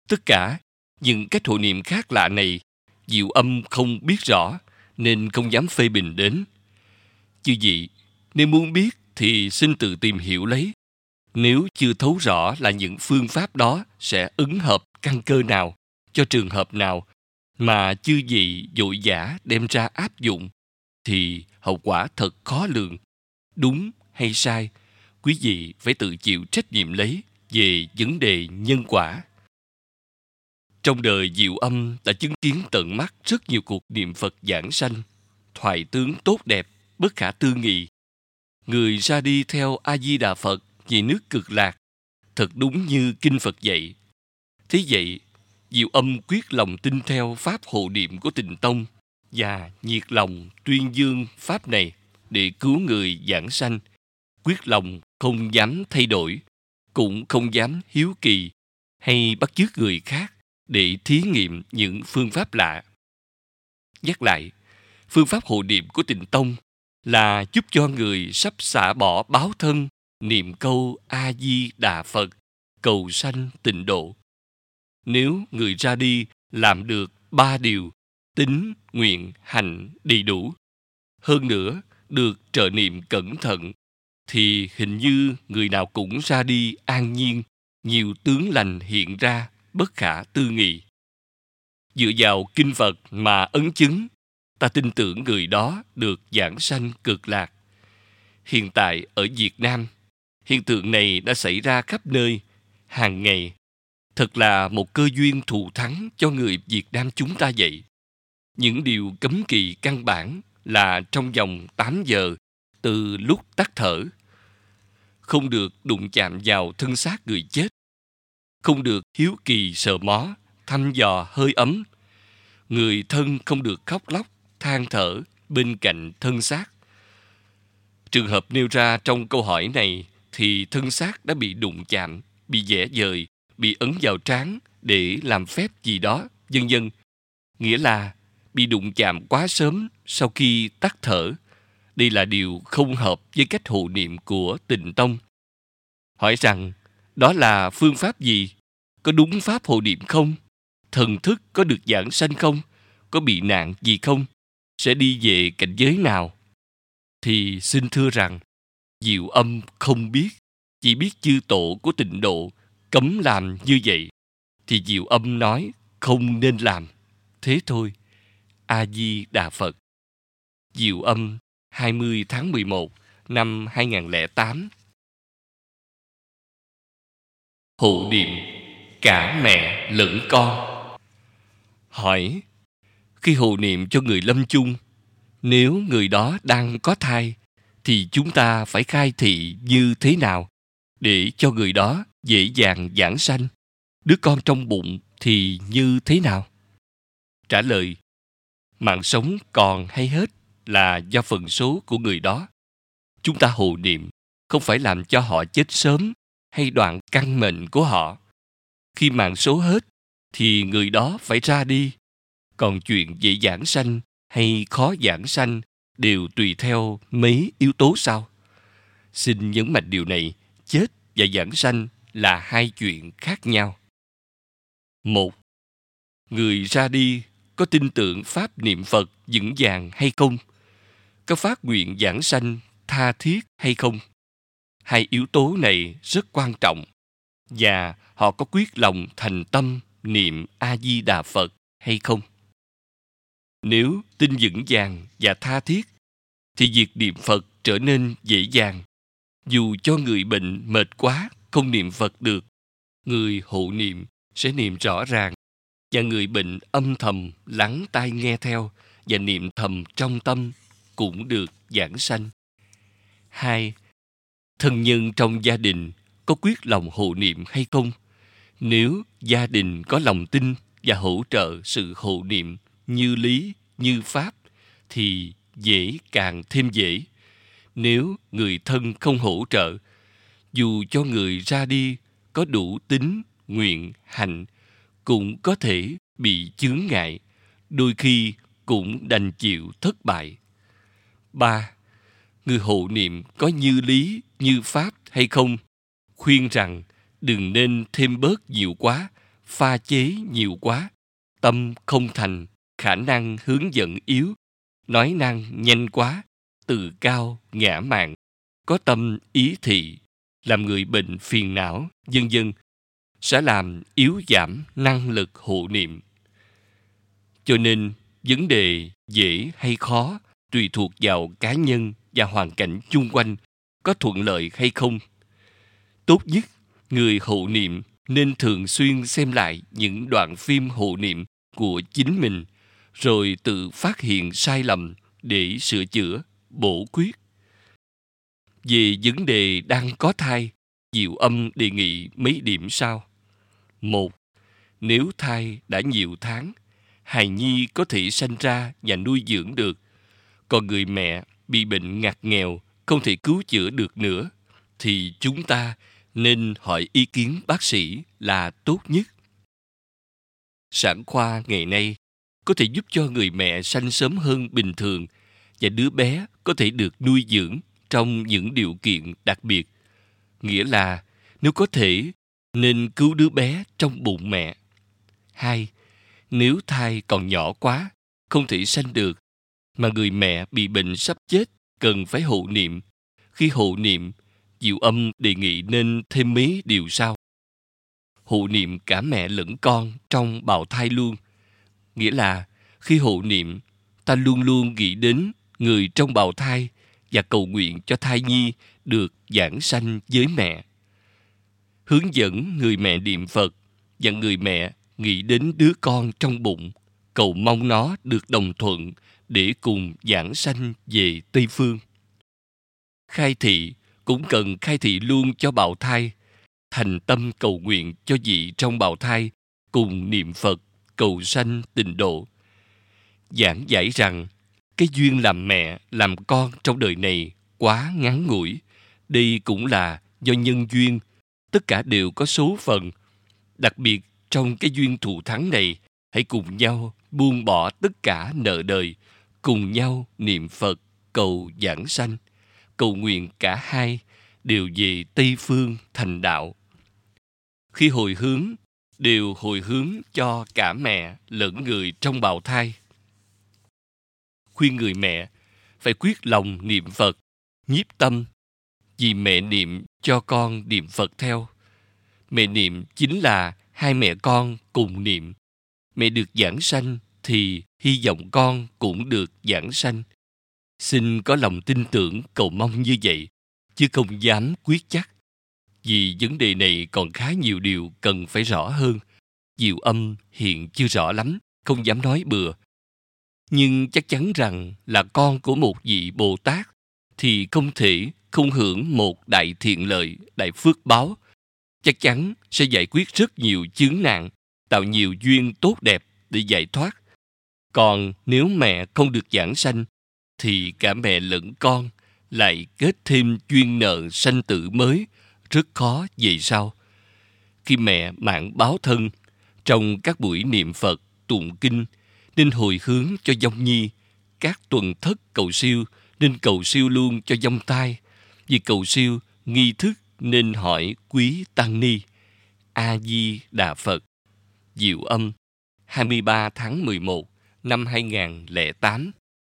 Tất cả những cách hộ niệm khác lạ này, Diệu Âm không biết rõ nên không dám phê bình đến. Chư vị, nếu muốn biết thì xin tự tìm hiểu lấy. Nếu chưa thấu rõ là những phương pháp đó sẽ ứng hợp căn cơ nào, cho trường hợp nào, mà chư vị vội vã đem ra áp dụng, thì hậu quả thật khó lường. Đúng hay sai, quý vị phải tự chịu trách nhiệm lấy về vấn đề nhân quả. Trong đời Diệu Âm đã chứng kiến tận mắt rất nhiều cuộc niệm Phật giảng sanh, thoại tướng tốt đẹp, bất khả tư nghị. Người ra đi theo A-di-đà Phật về nước Cực Lạc, thật đúng như Kinh Phật dạy. Thế vậy, Diệu Âm quyết lòng tin theo pháp hộ niệm của Tịnh Tông và nhiệt lòng tuyên dương pháp này để cứu người giảng sanh, quyết lòng không dám thay đổi, cũng không dám hiếu kỳ hay bắt chước người khác để thí nghiệm những phương pháp lạ. Nhắc lại, phương pháp hộ niệm của Tịnh Tông là giúp cho người sắp xả bỏ báo thân, niệm câu A-di-đà Phật, cầu sanh tịnh độ. Nếu người ra đi làm được ba điều, tín, nguyện, hành đầy đủ, hơn nữa được trợ niệm cẩn thận, thì hình như người nào cũng ra đi an nhiên, nhiều tướng lành hiện ra, bất khả tư nghị. Dựa vào Kinh Phật mà ấn chứng, ta tin tưởng người đó được giảng sanh Cực Lạc. Hiện tại ở Việt Nam, hiện tượng này đã xảy ra khắp nơi, hàng ngày. Thật là một cơ duyên thù thắng cho người Việt Nam chúng ta vậy. Những điều cấm kỵ căn bản là trong vòng tám giờ từ lúc tắt thở. Không được đụng chạm vào thân xác người chết. Không được hiếu kỳ sờ mó, thăm dò hơi ấm. Người thân không được khóc lóc, than thở bên cạnh thân xác. Trường hợp nêu ra trong câu hỏi này thì thân xác đã bị đụng chạm, bị vẽ dời, bị ấn vào trán để làm phép gì đó, vân vân. Nghĩa là bị đụng chạm quá sớm sau khi tắt thở. Đây là điều không hợp với cách hộ niệm của Tịnh Tông. Hỏi rằng, đó là phương pháp gì? Có đúng pháp hộ niệm không? Thần thức có được giảng sanh không? Có bị nạn gì không? Sẽ đi về cảnh giới nào? Thì xin thưa rằng, Diệu Âm không biết, chỉ biết chư tổ của Tịnh Độ cấm làm như vậy, thì Diệu Âm nói không nên làm. Thế thôi. A-di-đà Phật. Diệu Âm hai mươi tháng mười một năm hai nghìn không trăm lẻ tám. Hộ niệm cả mẹ lẫn con. Hỏi, khi hộ niệm cho người lâm chung, nếu người đó đang có thai, thì chúng ta phải khai thị như thế nào để cho người đó dễ dàng giảng sanh? Đứa con trong bụng thì như thế nào? Trả lời, mạng sống còn hay hết là do phần số của người đó. Chúng ta hộ niệm không phải làm cho họ chết sớm hay đoạn căn mệnh của họ. Khi mạng số hết thì người đó phải ra đi. Còn chuyện dễ giảng sanh hay khó giảng sanh đều tùy theo mấy yếu tố sau. Xin nhấn mạnh điều này, chết và giảng sanh là hai chuyện khác nhau. Một, người ra đi có tin tưởng pháp niệm Phật vững vàng hay không? Có phát nguyện giảng sanh tha thiết hay không? Hai yếu tố này rất quan trọng, và họ có quyết lòng thành tâm niệm A-di-đà Phật hay không? Nếu tin vững vàng và tha thiết, thì việc niệm Phật trở nên dễ dàng. Dù cho người bệnh mệt quá không niệm Phật được, người hộ niệm sẽ niệm rõ ràng, và người bệnh âm thầm lắng tai nghe theo và niệm thầm trong tâm cũng được giảng sanh. Hai, thân nhân trong gia đình có quyết lòng hộ niệm hay không? Nếu gia đình có lòng tin và hỗ trợ sự hộ niệm như lý, như pháp, thì dễ càng thêm dễ. Nếu người thân không hỗ trợ, dù cho người ra đi có đủ tín, nguyện, hành, cũng có thể bị chướng ngại, đôi khi cũng đành chịu thất bại. Ba, người hộ niệm có như lý, như pháp hay không? Khuyên rằng đừng nên thêm bớt nhiều quá, pha chế nhiều quá, tâm không thành, khả năng hướng dẫn yếu, nói năng nhanh quá, tự cao, ngã mạn, có tâm ý thị, làm người bệnh phiền não, vân vân, sẽ làm yếu giảm năng lực hộ niệm. Cho nên, vấn đề dễ hay khó tùy thuộc vào cá nhân và hoàn cảnh chung quanh có thuận lợi hay không. Tốt nhất, người hộ niệm nên thường xuyên xem lại những đoạn phim hộ niệm của chính mình, rồi tự phát hiện sai lầm để sửa chữa, bổ khuyết. Về vấn đề đang có thai, Diệu Âm đề nghị mấy điểm sau. Một, nếu thai đã nhiều tháng, hài nhi có thể sanh ra và nuôi dưỡng được. Còn người mẹ bị bệnh ngặt nghèo, không thể cứu chữa được nữa, thì chúng ta nên hỏi ý kiến bác sĩ là tốt nhất. Sản khoa ngày nay có thể giúp cho người mẹ sanh sớm hơn bình thường và đứa bé có thể được nuôi dưỡng trong những điều kiện đặc biệt. Nghĩa là nếu có thể, nên cứu đứa bé trong bụng mẹ. Hai, nếu thai còn nhỏ quá, không thể sanh được, mà người mẹ bị bệnh sắp chết, cần phải hộ niệm. Khi hộ niệm, Diệu Âm đề nghị nên thêm mấy điều sau. Hộ niệm cả mẹ lẫn con trong bào thai luôn. Nghĩa là khi hộ niệm, ta luôn luôn nghĩ đến người trong bào thai và cầu nguyện cho thai nhi được vãng sanh với mẹ. Hướng dẫn người mẹ niệm Phật và người mẹ nghĩ đến đứa con trong bụng, cầu mong nó được đồng thuận để cùng vãng sanh về Tây Phương. Khai thị cũng cần khai thị luôn cho bào thai, thành tâm cầu nguyện cho vị trong bào thai cùng niệm Phật, cầu sanh tịnh độ. Giảng giải rằng cái duyên làm mẹ, làm con trong đời này quá ngắn ngủi. Đây cũng là do nhân duyên, tất cả đều có số phận. Đặc biệt trong cái duyên thù thắng này, hãy cùng nhau buông bỏ tất cả nợ đời, cùng nhau niệm Phật, cầu vãng sanh, cầu nguyện cả hai đều về Tây Phương thành đạo. Khi hồi hướng, đều hồi hướng cho cả mẹ lẫn người trong bào thai. Khuyên người mẹ phải quyết lòng niệm Phật, nhiếp tâm, vì mẹ niệm cho con niệm Phật theo. Mẹ niệm chính là hai mẹ con cùng niệm. Mẹ được vãng sanh thì hy vọng con cũng được vãng sanh. Xin có lòng tin tưởng cầu mong như vậy, chứ không dám quyết chắc. Vì vấn đề này còn khá nhiều điều cần phải rõ hơn. Diệu Âm hiện chưa rõ lắm, không dám nói bừa. Nhưng chắc chắn rằng là con của một vị Bồ Tát thì không thể không hưởng một đại thiện lợi, đại phước báo. Chắc chắn sẽ giải quyết rất nhiều chướng nạn, tạo nhiều duyên tốt đẹp để giải thoát. Còn nếu mẹ không được vãng sanh, thì cả mẹ lẫn con lại kết thêm duyên nợ sanh tử mới, rất khó về sau. Khi mẹ mạng báo thân, trong các buổi niệm Phật, tụng kinh, nên hồi hướng cho vong nhi. Các tuần thất cầu siêu nên cầu siêu luôn cho vong tai. Vì cầu siêu, nghi thức nên hỏi quý tăng ni. A Di Đà Phật. Diệu Âm, hai mươi ba tháng mười một năm hai nghìn không trăm lẻ tám.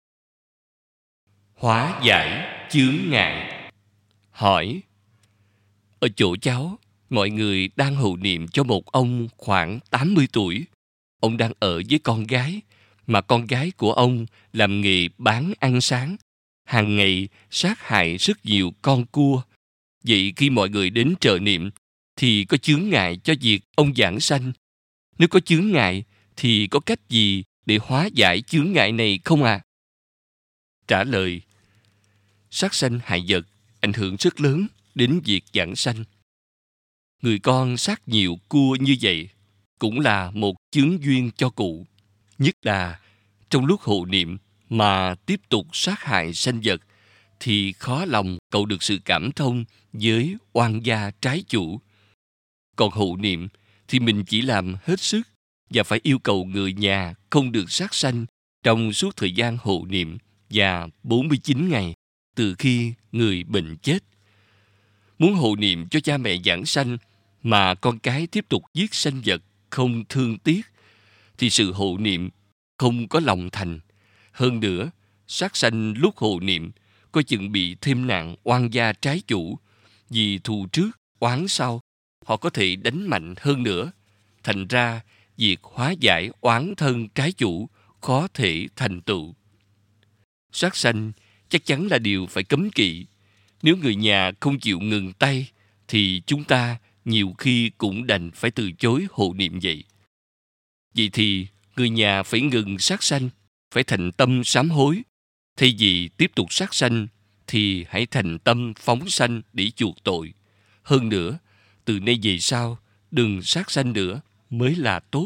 Hóa giải chướng ngại. Hỏi: ở chỗ cháu, mọi người đang hộ niệm cho một ông khoảng tám mươi tuổi. Ông đang ở với con gái, mà con gái của ông làm nghề bán ăn sáng, hàng ngày sát hại rất nhiều con cua. Vậy khi mọi người đến trợ niệm thì có chướng ngại cho việc ông vãng sanh? Nếu có chướng ngại thì có cách gì để hóa giải chướng ngại này không à? Trả lời: sát sanh hại vật ảnh hưởng rất lớn đến việc vãng sanh. Người con sát nhiều cua như vậy cũng là một chướng duyên cho cụ. Nhất là trong lúc hộ niệm mà tiếp tục sát hại sanh vật thì khó lòng cầu được sự cảm thông với oan gia trái chủ. Còn hộ niệm thì mình chỉ làm hết sức và phải yêu cầu người nhà không được sát sanh trong suốt thời gian hộ niệm và bốn mươi chín ngày từ khi người bệnh chết. Muốn hộ niệm cho cha mẹ vãng sanh mà con cái tiếp tục giết sanh vật không thương tiếc, thì sự hộ niệm không có lòng thành. Hơn nữa, sát sanh lúc hộ niệm có chừng bị thêm nạn oan gia trái chủ, vì thù trước, oán sau, họ có thể đánh mạnh hơn nữa. Thành ra, việc hóa giải oán thân trái chủ khó thể thành tựu. Sát sanh chắc chắn là điều phải cấm kỵ. Nếu người nhà không chịu ngừng tay, thì chúng ta nhiều khi cũng đành phải từ chối hộ niệm vậy. Vậy thì người nhà phải ngừng sát sanh, phải thành tâm sám hối. Thay vì tiếp tục sát sanh, thì hãy thành tâm phóng sanh để chuộc tội. Hơn nữa, từ nay về sau, đừng sát sanh nữa mới là tốt.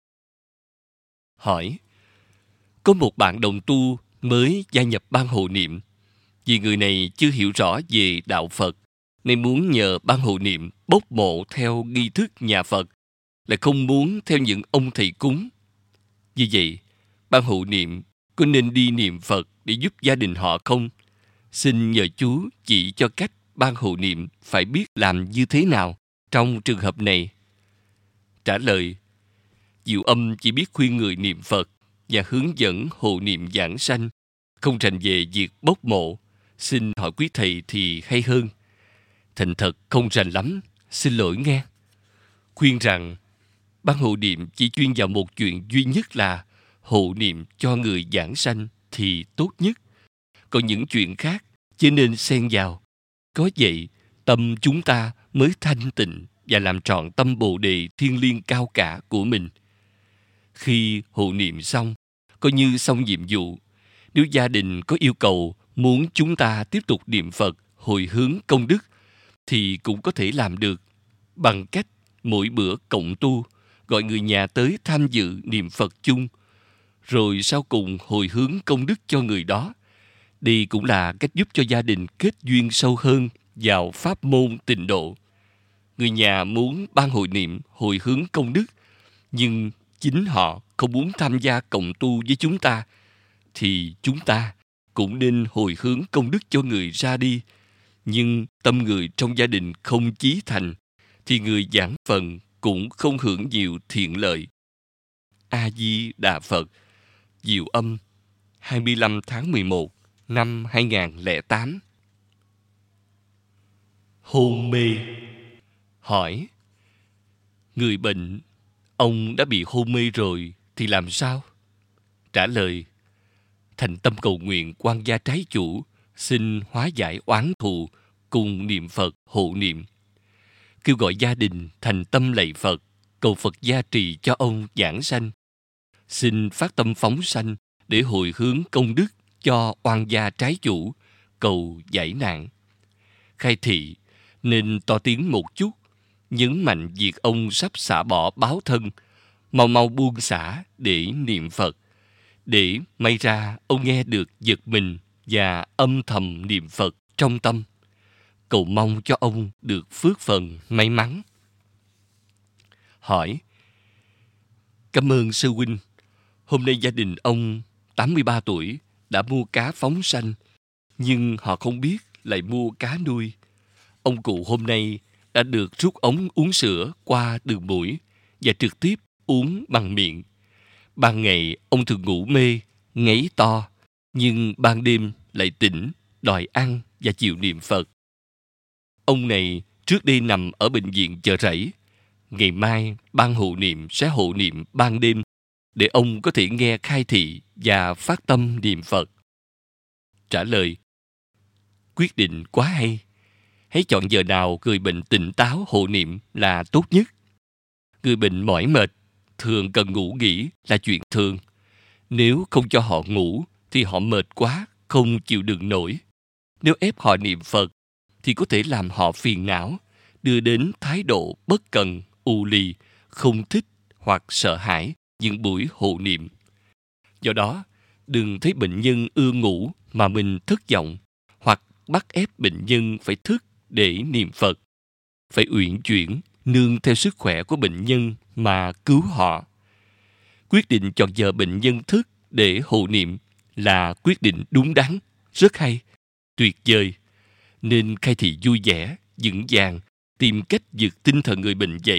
Hỏi: có một bạn đồng tu mới gia nhập ban hộ niệm. Vì người này chưa hiểu rõ về đạo Phật, nên muốn nhờ ban hộ niệm bốc mộ theo nghi thức nhà Phật, lại không muốn theo những ông thầy cúng. Vì vậy, ban hộ niệm có nên đi niệm Phật để giúp gia đình họ không? Xin nhờ chú chỉ cho cách ban hộ niệm phải biết làm như thế nào trong trường hợp này. Trả lời: Diệu Âm chỉ biết khuyên người niệm Phật và hướng dẫn hộ niệm giảng sanh, không rành về việc bốc mộ. Xin hỏi quý thầy thì hay hơn. Thành thật không rành lắm, xin lỗi nghe. Khuyên rằng ban hộ niệm chỉ chuyên vào một chuyện duy nhất là hộ niệm cho người giảng sanh thì tốt nhất. Còn những chuyện khác chỉ nên xen vào. Có vậy, tâm chúng ta mới thanh tịnh và làm trọn tâm Bồ Đề thiêng liêng cao cả của mình. Khi hộ niệm xong, coi như xong nhiệm vụ. Nếu gia đình có yêu cầu muốn chúng ta tiếp tục niệm Phật hồi hướng công đức, thì cũng có thể làm được bằng cách mỗi bữa cộng tu, gọi người nhà tới tham dự niệm Phật chung, rồi sau cùng hồi hướng công đức cho người đó. Đây cũng là cách giúp cho gia đình kết duyên sâu hơn vào pháp môn tịnh độ. Người nhà muốn ban hội niệm hồi hướng công đức, nhưng chính họ không muốn tham gia cộng tu với chúng ta, thì chúng ta cũng nên hồi hướng công đức cho người ra đi. Nhưng tâm người trong gia đình không chí thành, thì người giảng phần cũng không hưởng nhiều thiện lợi. A Di Đà Phật. Diệu Âm, hai mươi lăm tháng mười một năm hai nghìn không trăm lẻ tám. Hôn mê. Hỏi: người bệnh, ông đã bị hôn mê rồi thì làm sao? Trả lời: thành tâm cầu nguyện quan gia trái chủ, xin hóa giải oán thù, cùng niệm Phật hộ niệm. Kêu gọi gia đình thành tâm lạy Phật, cầu Phật gia trì cho ông giảng sanh. Xin phát tâm phóng sanh để hồi hướng công đức cho oan gia trái chủ, cầu giải nạn. Khai thị nên to tiếng một chút, nhấn mạnh việc ông sắp xả bỏ báo thân, mau mau buông xả để niệm Phật. Để may ra ông nghe được giật mình và âm thầm niệm Phật trong tâm. Cầu mong cho ông được phước phần may mắn. Hỏi: cảm ơn sư huynh. Hôm nay gia đình ông tám mươi ba tuổi đã mua cá phóng sanh, nhưng họ không biết lại mua cá nuôi. Ông cụ hôm nay đã được rút ống uống sữa qua đường mũi và trực tiếp uống bằng miệng. Ban ngày ông thường ngủ mê, ngáy to, nhưng ban đêm lại tỉnh, đòi ăn và chịu niệm Phật. Ông này trước đây nằm ở bệnh viện Chợ Rẫy. Ngày mai ban hộ niệm sẽ hộ niệm ban đêm để ông có thể nghe khai thị và phát tâm niệm Phật. Trả lời: quyết định quá hay. Hãy chọn giờ nào người bệnh tỉnh táo hộ niệm là tốt nhất. Người bệnh mỏi mệt, thường cần ngủ nghỉ là chuyện thường. Nếu không cho họ ngủ thì họ mệt quá, không chịu đựng nổi. Nếu ép họ niệm Phật thì có thể làm họ phiền não, đưa đến thái độ bất cần, u lì, không thích hoặc sợ hãi những buổi hộ niệm. Do đó, đừng thấy bệnh nhân ưa ngủ mà mình thất vọng, hoặc bắt ép bệnh nhân phải thức để niệm Phật. Phải uyển chuyển, nương theo sức khỏe của bệnh nhân mà cứu họ. Quyết định chọn giờ bệnh nhân thức để hộ niệm là quyết định đúng đắn, rất hay, tuyệt vời. Nên khai thị vui vẻ, vững vàng, tìm cách giật tinh thần người bệnh dậy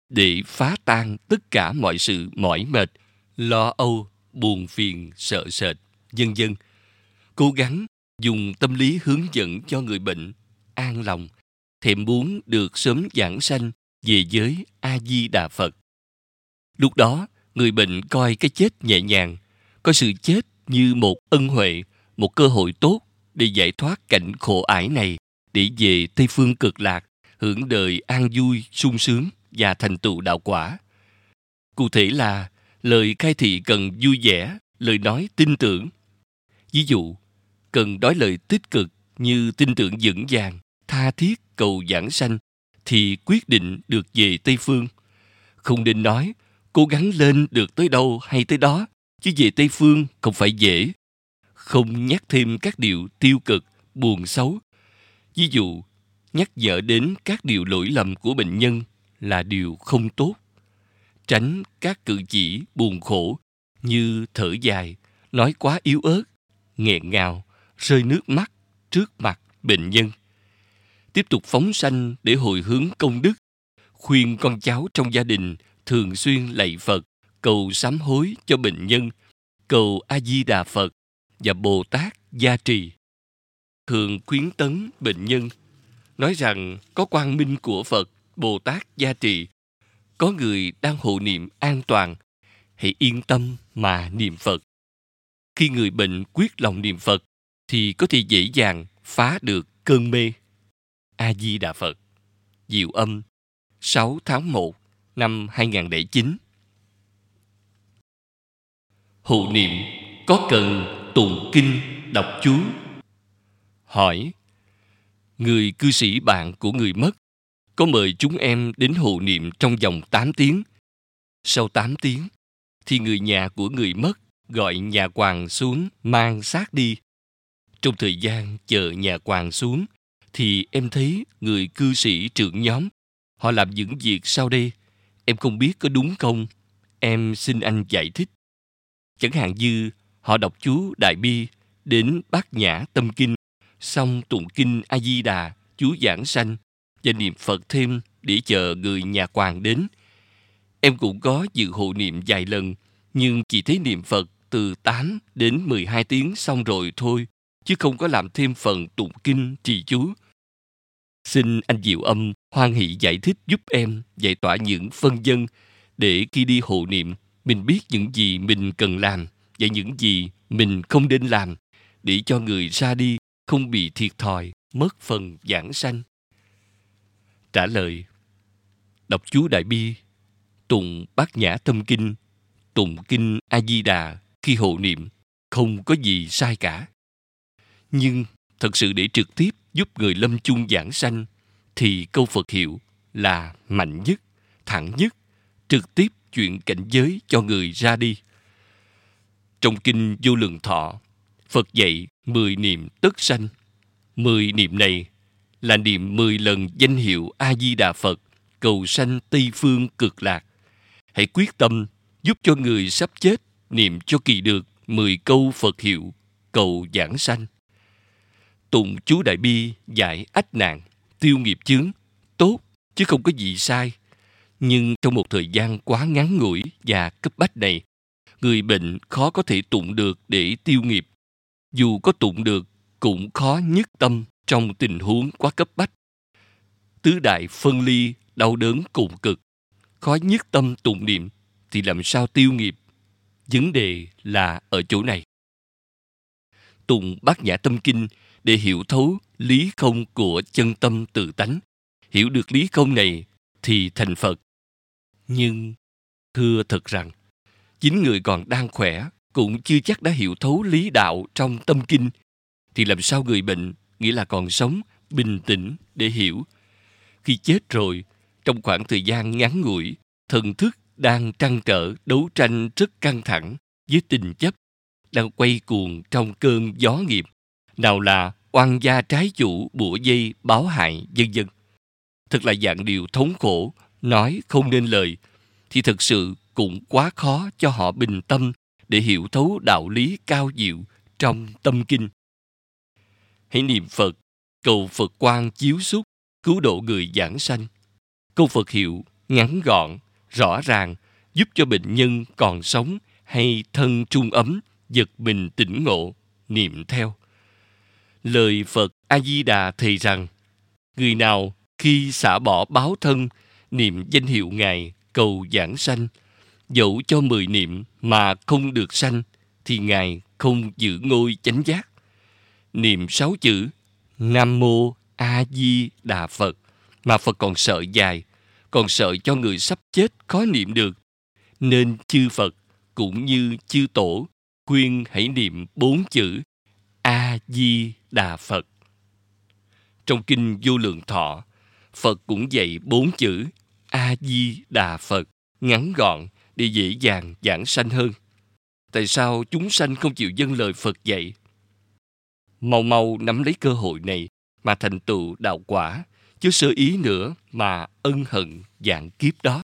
để phá tan tất cả mọi sự mỏi mệt, lo âu, buồn phiền, sợ sệt, vân vân. Cố gắng dùng tâm lý hướng dẫn cho người bệnh an lòng, thèm muốn được sớm vãng sanh về với A Di Đà Phật. Lúc đó, người bệnh coi cái chết nhẹ nhàng, coi sự chết như một ân huệ, một cơ hội tốt để giải thoát cảnh khổ ải này, để về Tây Phương Cực Lạc, hưởng đời an vui, sung sướng và thành tựu đạo quả. Cụ thể là lời khai thị cần vui vẻ, lời nói tin tưởng. Ví dụ, cần nói lời tích cực như tin tưởng vững vàng, tha thiết cầu vãng sanh thì quyết định được về Tây Phương. Không nên nói cố gắng lên được tới đâu hay tới đó, chứ về Tây Phương không phải dễ. Không nhắc thêm các điều tiêu cực, buồn xấu. Ví dụ, nhắc nhở đến các điều lỗi lầm của bệnh nhân là điều không tốt. Tránh các cử chỉ buồn khổ như thở dài, nói quá yếu ớt, nghẹn ngào, rơi nước mắt trước mặt bệnh nhân. Tiếp tục phóng sanh để hồi hướng công đức, khuyên con cháu trong gia đình thường xuyên lạy Phật, cầu sám hối cho bệnh nhân, cầu A Di Đà Phật và Bồ Tát gia trì. Thường khuyến tấn bệnh nhân, nói rằng có quang minh của Phật, Bồ Tát gia trì, có người đang hộ niệm an toàn, hãy yên tâm mà niệm Phật. Khi người bệnh quyết lòng niệm Phật thì có thể dễ dàng phá được cơn mê. A Di Đà Phật. Diệu Âm, sáu tháng một năm hai nghìn không trăm lẻ chín. Hộ niệm có cần tụng kinh, đọc chú? Hỏi: người cư sĩ bạn của người mất có mời chúng em đến hộ niệm trong vòng tám tiếng. Sau tám tiếng thì người nhà của người mất gọi nhà quàng xuống mang xác đi. Trong thời gian chờ nhà quàng xuống thì em thấy người cư sĩ trưởng nhóm họ làm những việc sau đây. Em không biết có đúng không, em xin anh giải thích. Chẳng hạn như họ đọc chú Đại Bi đến Bát Nhã Tâm Kinh, xong tụng kinh A Di Đà, chú giảng sanh và niệm Phật thêm để chờ người nhà quàng đến. Em cũng có dự hộ niệm vài lần, nhưng chỉ thấy niệm Phật từ tám đến mười hai tiếng xong rồi thôi, chứ không có làm thêm phần tụng kinh trì chú. Xin anh Diệu Âm hoan hỷ giải thích giúp em giải tỏa những phân vân, để khi đi hộ niệm mình biết những gì mình cần làm và những gì mình không nên làm, để cho người ra đi không bị thiệt thòi, mất phần vãng sanh. Trả lời: đọc chú Đại Bi, tụng Bát Nhã Tâm Kinh, tụng kinh A Di Đà khi hộ niệm không có gì sai cả. Nhưng thật sự để trực tiếp giúp người lâm chung vãng sanh thì câu Phật hiệu là mạnh nhất, thẳng nhất, trực tiếp chuyển cảnh giới cho người ra đi. Trong kinh Vô Lượng Thọ, Phật dạy mười niệm tất sanh. Mười niệm này là niệm mười lần danh hiệu A Di Đà Phật, cầu sanh Tây Phương Cực Lạc. Hãy quyết tâm giúp cho người sắp chết niệm cho kỳ được mười câu Phật hiệu cầu vãng sanh. Tụng chú Đại Bi giải ách nạn, tiêu nghiệp chướng, tốt chứ không có gì sai. Nhưng trong một thời gian quá ngắn ngủi và cấp bách này, người bệnh khó có thể tụng được để tiêu nghiệp. Dù có tụng được, cũng khó nhất tâm trong tình huống quá cấp bách. Tứ đại phân ly, đau đớn cùng cực, khó nhất tâm tụng niệm thì làm sao tiêu nghiệp? Vấn đề là ở chỗ này. Tụng Bát Nhã Tâm Kinh để hiểu thấu lý không của chân tâm tự tánh. Hiểu được lý không này thì thành Phật. Nhưng thưa thật rằng, chính người còn đang khỏe cũng chưa chắc đã hiểu thấu lý đạo trong tâm kinh, thì làm sao người bệnh, nghĩa là còn sống, bình tĩnh để hiểu. Khi chết rồi, trong khoảng thời gian ngắn ngủi, thần thức đang trăn trở, đấu tranh rất căng thẳng với tình chấp, đang quay cuồng trong cơn gió nghiệp, nào là oan gia trái chủ, bủa dây, báo hại, vân vân. Thật là dạng điều thống khổ, nói không nên lời, thì thật sự cũng quá khó cho họ bình tâm để hiểu thấu đạo lý cao diệu trong tâm kinh. Hãy niệm Phật, cầu Phật quang chiếu xúc, cứu độ người vãng sanh. Câu Phật hiệu ngắn gọn, rõ ràng, giúp cho bệnh nhân còn sống hay thân trung ấm, giật mình tỉnh ngộ, niệm theo. Lời Phật A-di-đà thầy rằng, người nào khi xả bỏ báo thân, niệm danh hiệu Ngài cầu giảng sanh, dẫu cho mười niệm mà không được sanh, thì Ngài không giữ ngôi chánh giác. Niệm sáu chữ Nam Mô A Di Đà Phật mà Phật còn sợ dài, còn sợ cho người sắp chết khó niệm được, nên chư Phật cũng như chư Tổ khuyên hãy niệm bốn chữ A Di Đà Phật. Trong kinh Vô Lượng Thọ, Phật cũng dạy bốn chữ A Di Đà Phật ngắn gọn để dễ dàng giảng sanh hơn. Tại sao chúng sanh không chịu vâng lời Phật dạy? Mau mau nắm lấy cơ hội này mà thành tựu đạo quả, chứ sơ ý nữa mà ân hận vạn kiếp đó.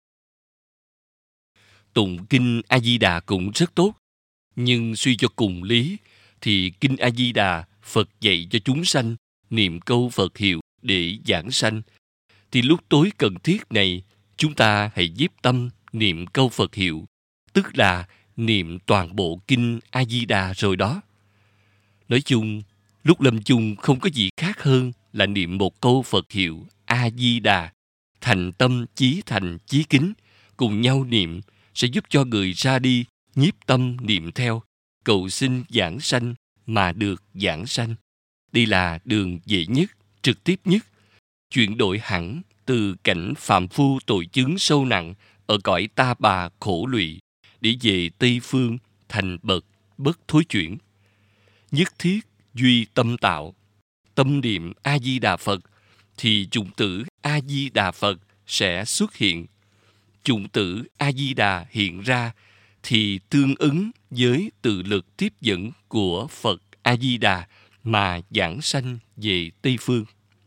Tụng kinh A Di Đà cũng rất tốt, nhưng suy cho cùng lý thì kinh A Di Đà Phật dạy cho chúng sanh niệm câu Phật hiệu để giảng sanh, thì lúc tối cần thiết này chúng ta hãy nhiếp tâm niệm câu Phật hiệu, tức là niệm toàn bộ kinh A Di Đà rồi đó. Nói chung, lúc lâm chung không có gì khác hơn là niệm một câu Phật hiệu A Di Đà, thành tâm chí thành chí kính, cùng nhau niệm sẽ giúp cho người ra đi nhiếp tâm niệm theo, cầu xin giảng sanh mà được giảng sanh. Đây là đường dễ nhất, trực tiếp nhất, chuyển đổi hẳn từ cảnh phàm phu tội chướng sâu nặng ở cõi ta bà khổ lụy để về Tây Phương thành bậc bất thối chuyển. Nhất thiết duy tâm tạo, tâm niệm A Di Đà Phật thì chủng tử A Di Đà Phật sẽ xuất hiện. Chủng tử A Di Đà hiện ra thì tương ứng với tự lực tiếp dẫn của Phật A Di Đà mà giảng sanh về Tây Phương.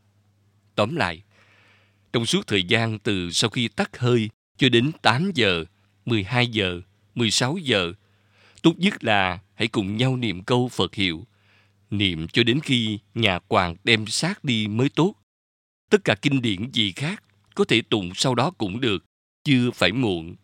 Tóm lại, trong suốt thời gian từ sau khi tắt hơi cho đến tám giờ, mười hai giờ, mười sáu giờ, tốt nhất là hãy cùng nhau niệm câu Phật hiệu, niệm cho đến khi nhà hoàng đem xác đi mới tốt. Tất cả kinh điển gì khác có thể tụng sau đó cũng được, chưa phải muộn.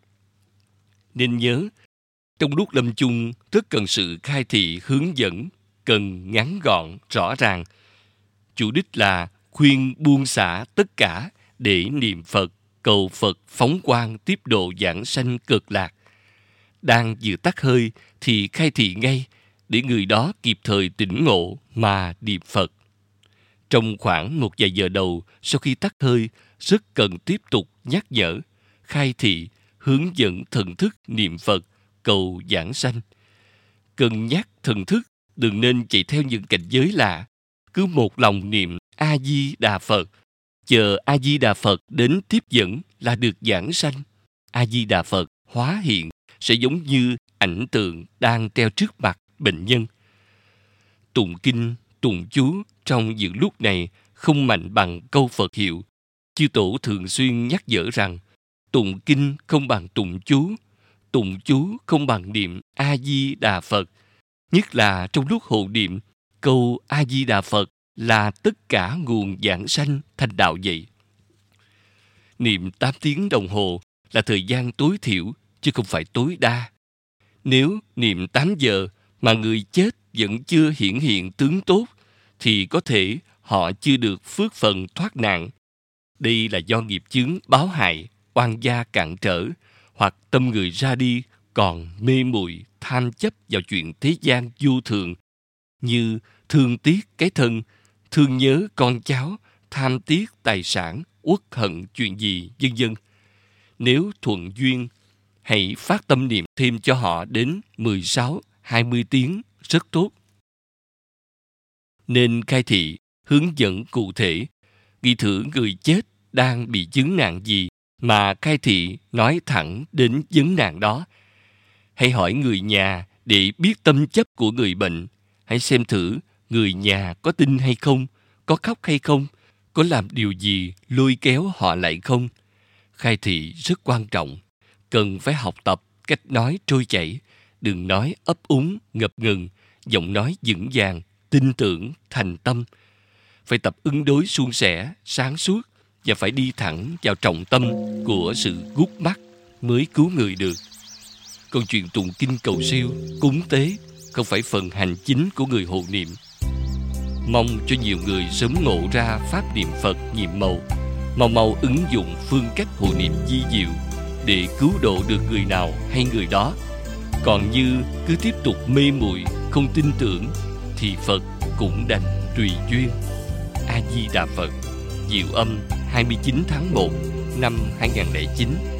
Nên nhớ, trong lúc lâm chung rất cần sự khai thị hướng dẫn, cần ngắn gọn, rõ ràng. Chủ đích là khuyên buông xả tất cả để niệm Phật, cầu Phật phóng quang tiếp độ giảng sanh cực lạc. Đang vừa tắt hơi thì khai thị ngay để người đó kịp thời tỉnh ngộ mà niệm Phật. Trong khoảng một vài giờ đầu sau khi tắt hơi, rất cần tiếp tục nhắc nhở, khai thị, hướng dẫn thần thức niệm Phật, cầu giảng sanh. Cần nhắc thần thức đừng nên chạy theo những cảnh giới lạ, cứ một lòng niệm A Di Đà Phật, chờ A Di Đà Phật đến tiếp dẫn là được giảng sanh. A Di Đà Phật hóa hiện sẽ giống như ảnh tượng đang treo trước mặt bệnh nhân. Tụng kinh, tụng chú trong những lúc này không mạnh bằng câu Phật hiệu. Chư Tổ thường xuyên nhắc nhở rằng tụng kinh không bằng tụng chú, tụng chú không bằng niệm A Di Đà Phật. Nhất là trong lúc hộ niệm, câu A Di Đà Phật là tất cả nguồn giảng sanh thành đạo vậy. Niệm tám tiếng đồng hồ là thời gian tối thiểu chứ không phải tối đa. Nếu niệm tám giờ mà người chết vẫn chưa hiển hiện tướng tốt thì có thể họ chưa được phước phần thoát nạn. Đây là do nghiệp chướng báo hại, oan gia cản trở, hoặc tâm người ra đi còn mê muội tham chấp vào chuyện thế gian vô thường, như thương tiếc cái thân, thương nhớ con cháu, tham tiếc tài sản, uất hận chuyện gì, vân vân. Nếu thuận duyên, hãy phát tâm niệm thêm cho họ đến mười sáu, hai mươi tiếng, rất tốt. Nên khai thị, hướng dẫn cụ thể, ghi thử người chết đang bị chứng nạn gì mà khai thị nói thẳng đến vấn nạn đó. Hãy hỏi người nhà để biết tâm chấp của người bệnh. Hãy xem thử người nhà có tin hay không, có khóc hay không, có làm điều gì lôi kéo họ lại không. Khai thị rất quan trọng, cần phải học tập cách nói trôi chảy, đừng nói ấp úng, ngập ngừng, giọng nói vững vàng, tin tưởng, thành tâm. Phải tập ứng đối suôn sẻ, sáng suốt, và phải đi thẳng vào trọng tâm của sự gút mắt mới cứu người được. Còn chuyện tụng kinh cầu siêu, cúng tế không phải phần hành chính của người hộ niệm. Mong cho nhiều người sớm ngộ ra pháp niệm Phật nhiệm màu, mau mau ứng dụng phương cách hộ niệm di diệu để cứu độ được người nào hay người đó. Còn như cứ tiếp tục mê muội không tin tưởng thì Phật cũng đành tùy duyên. A Di Đà Phật. Diệu Âm hai mươi chín tháng một năm hai nghìn không trăm lẻ chín.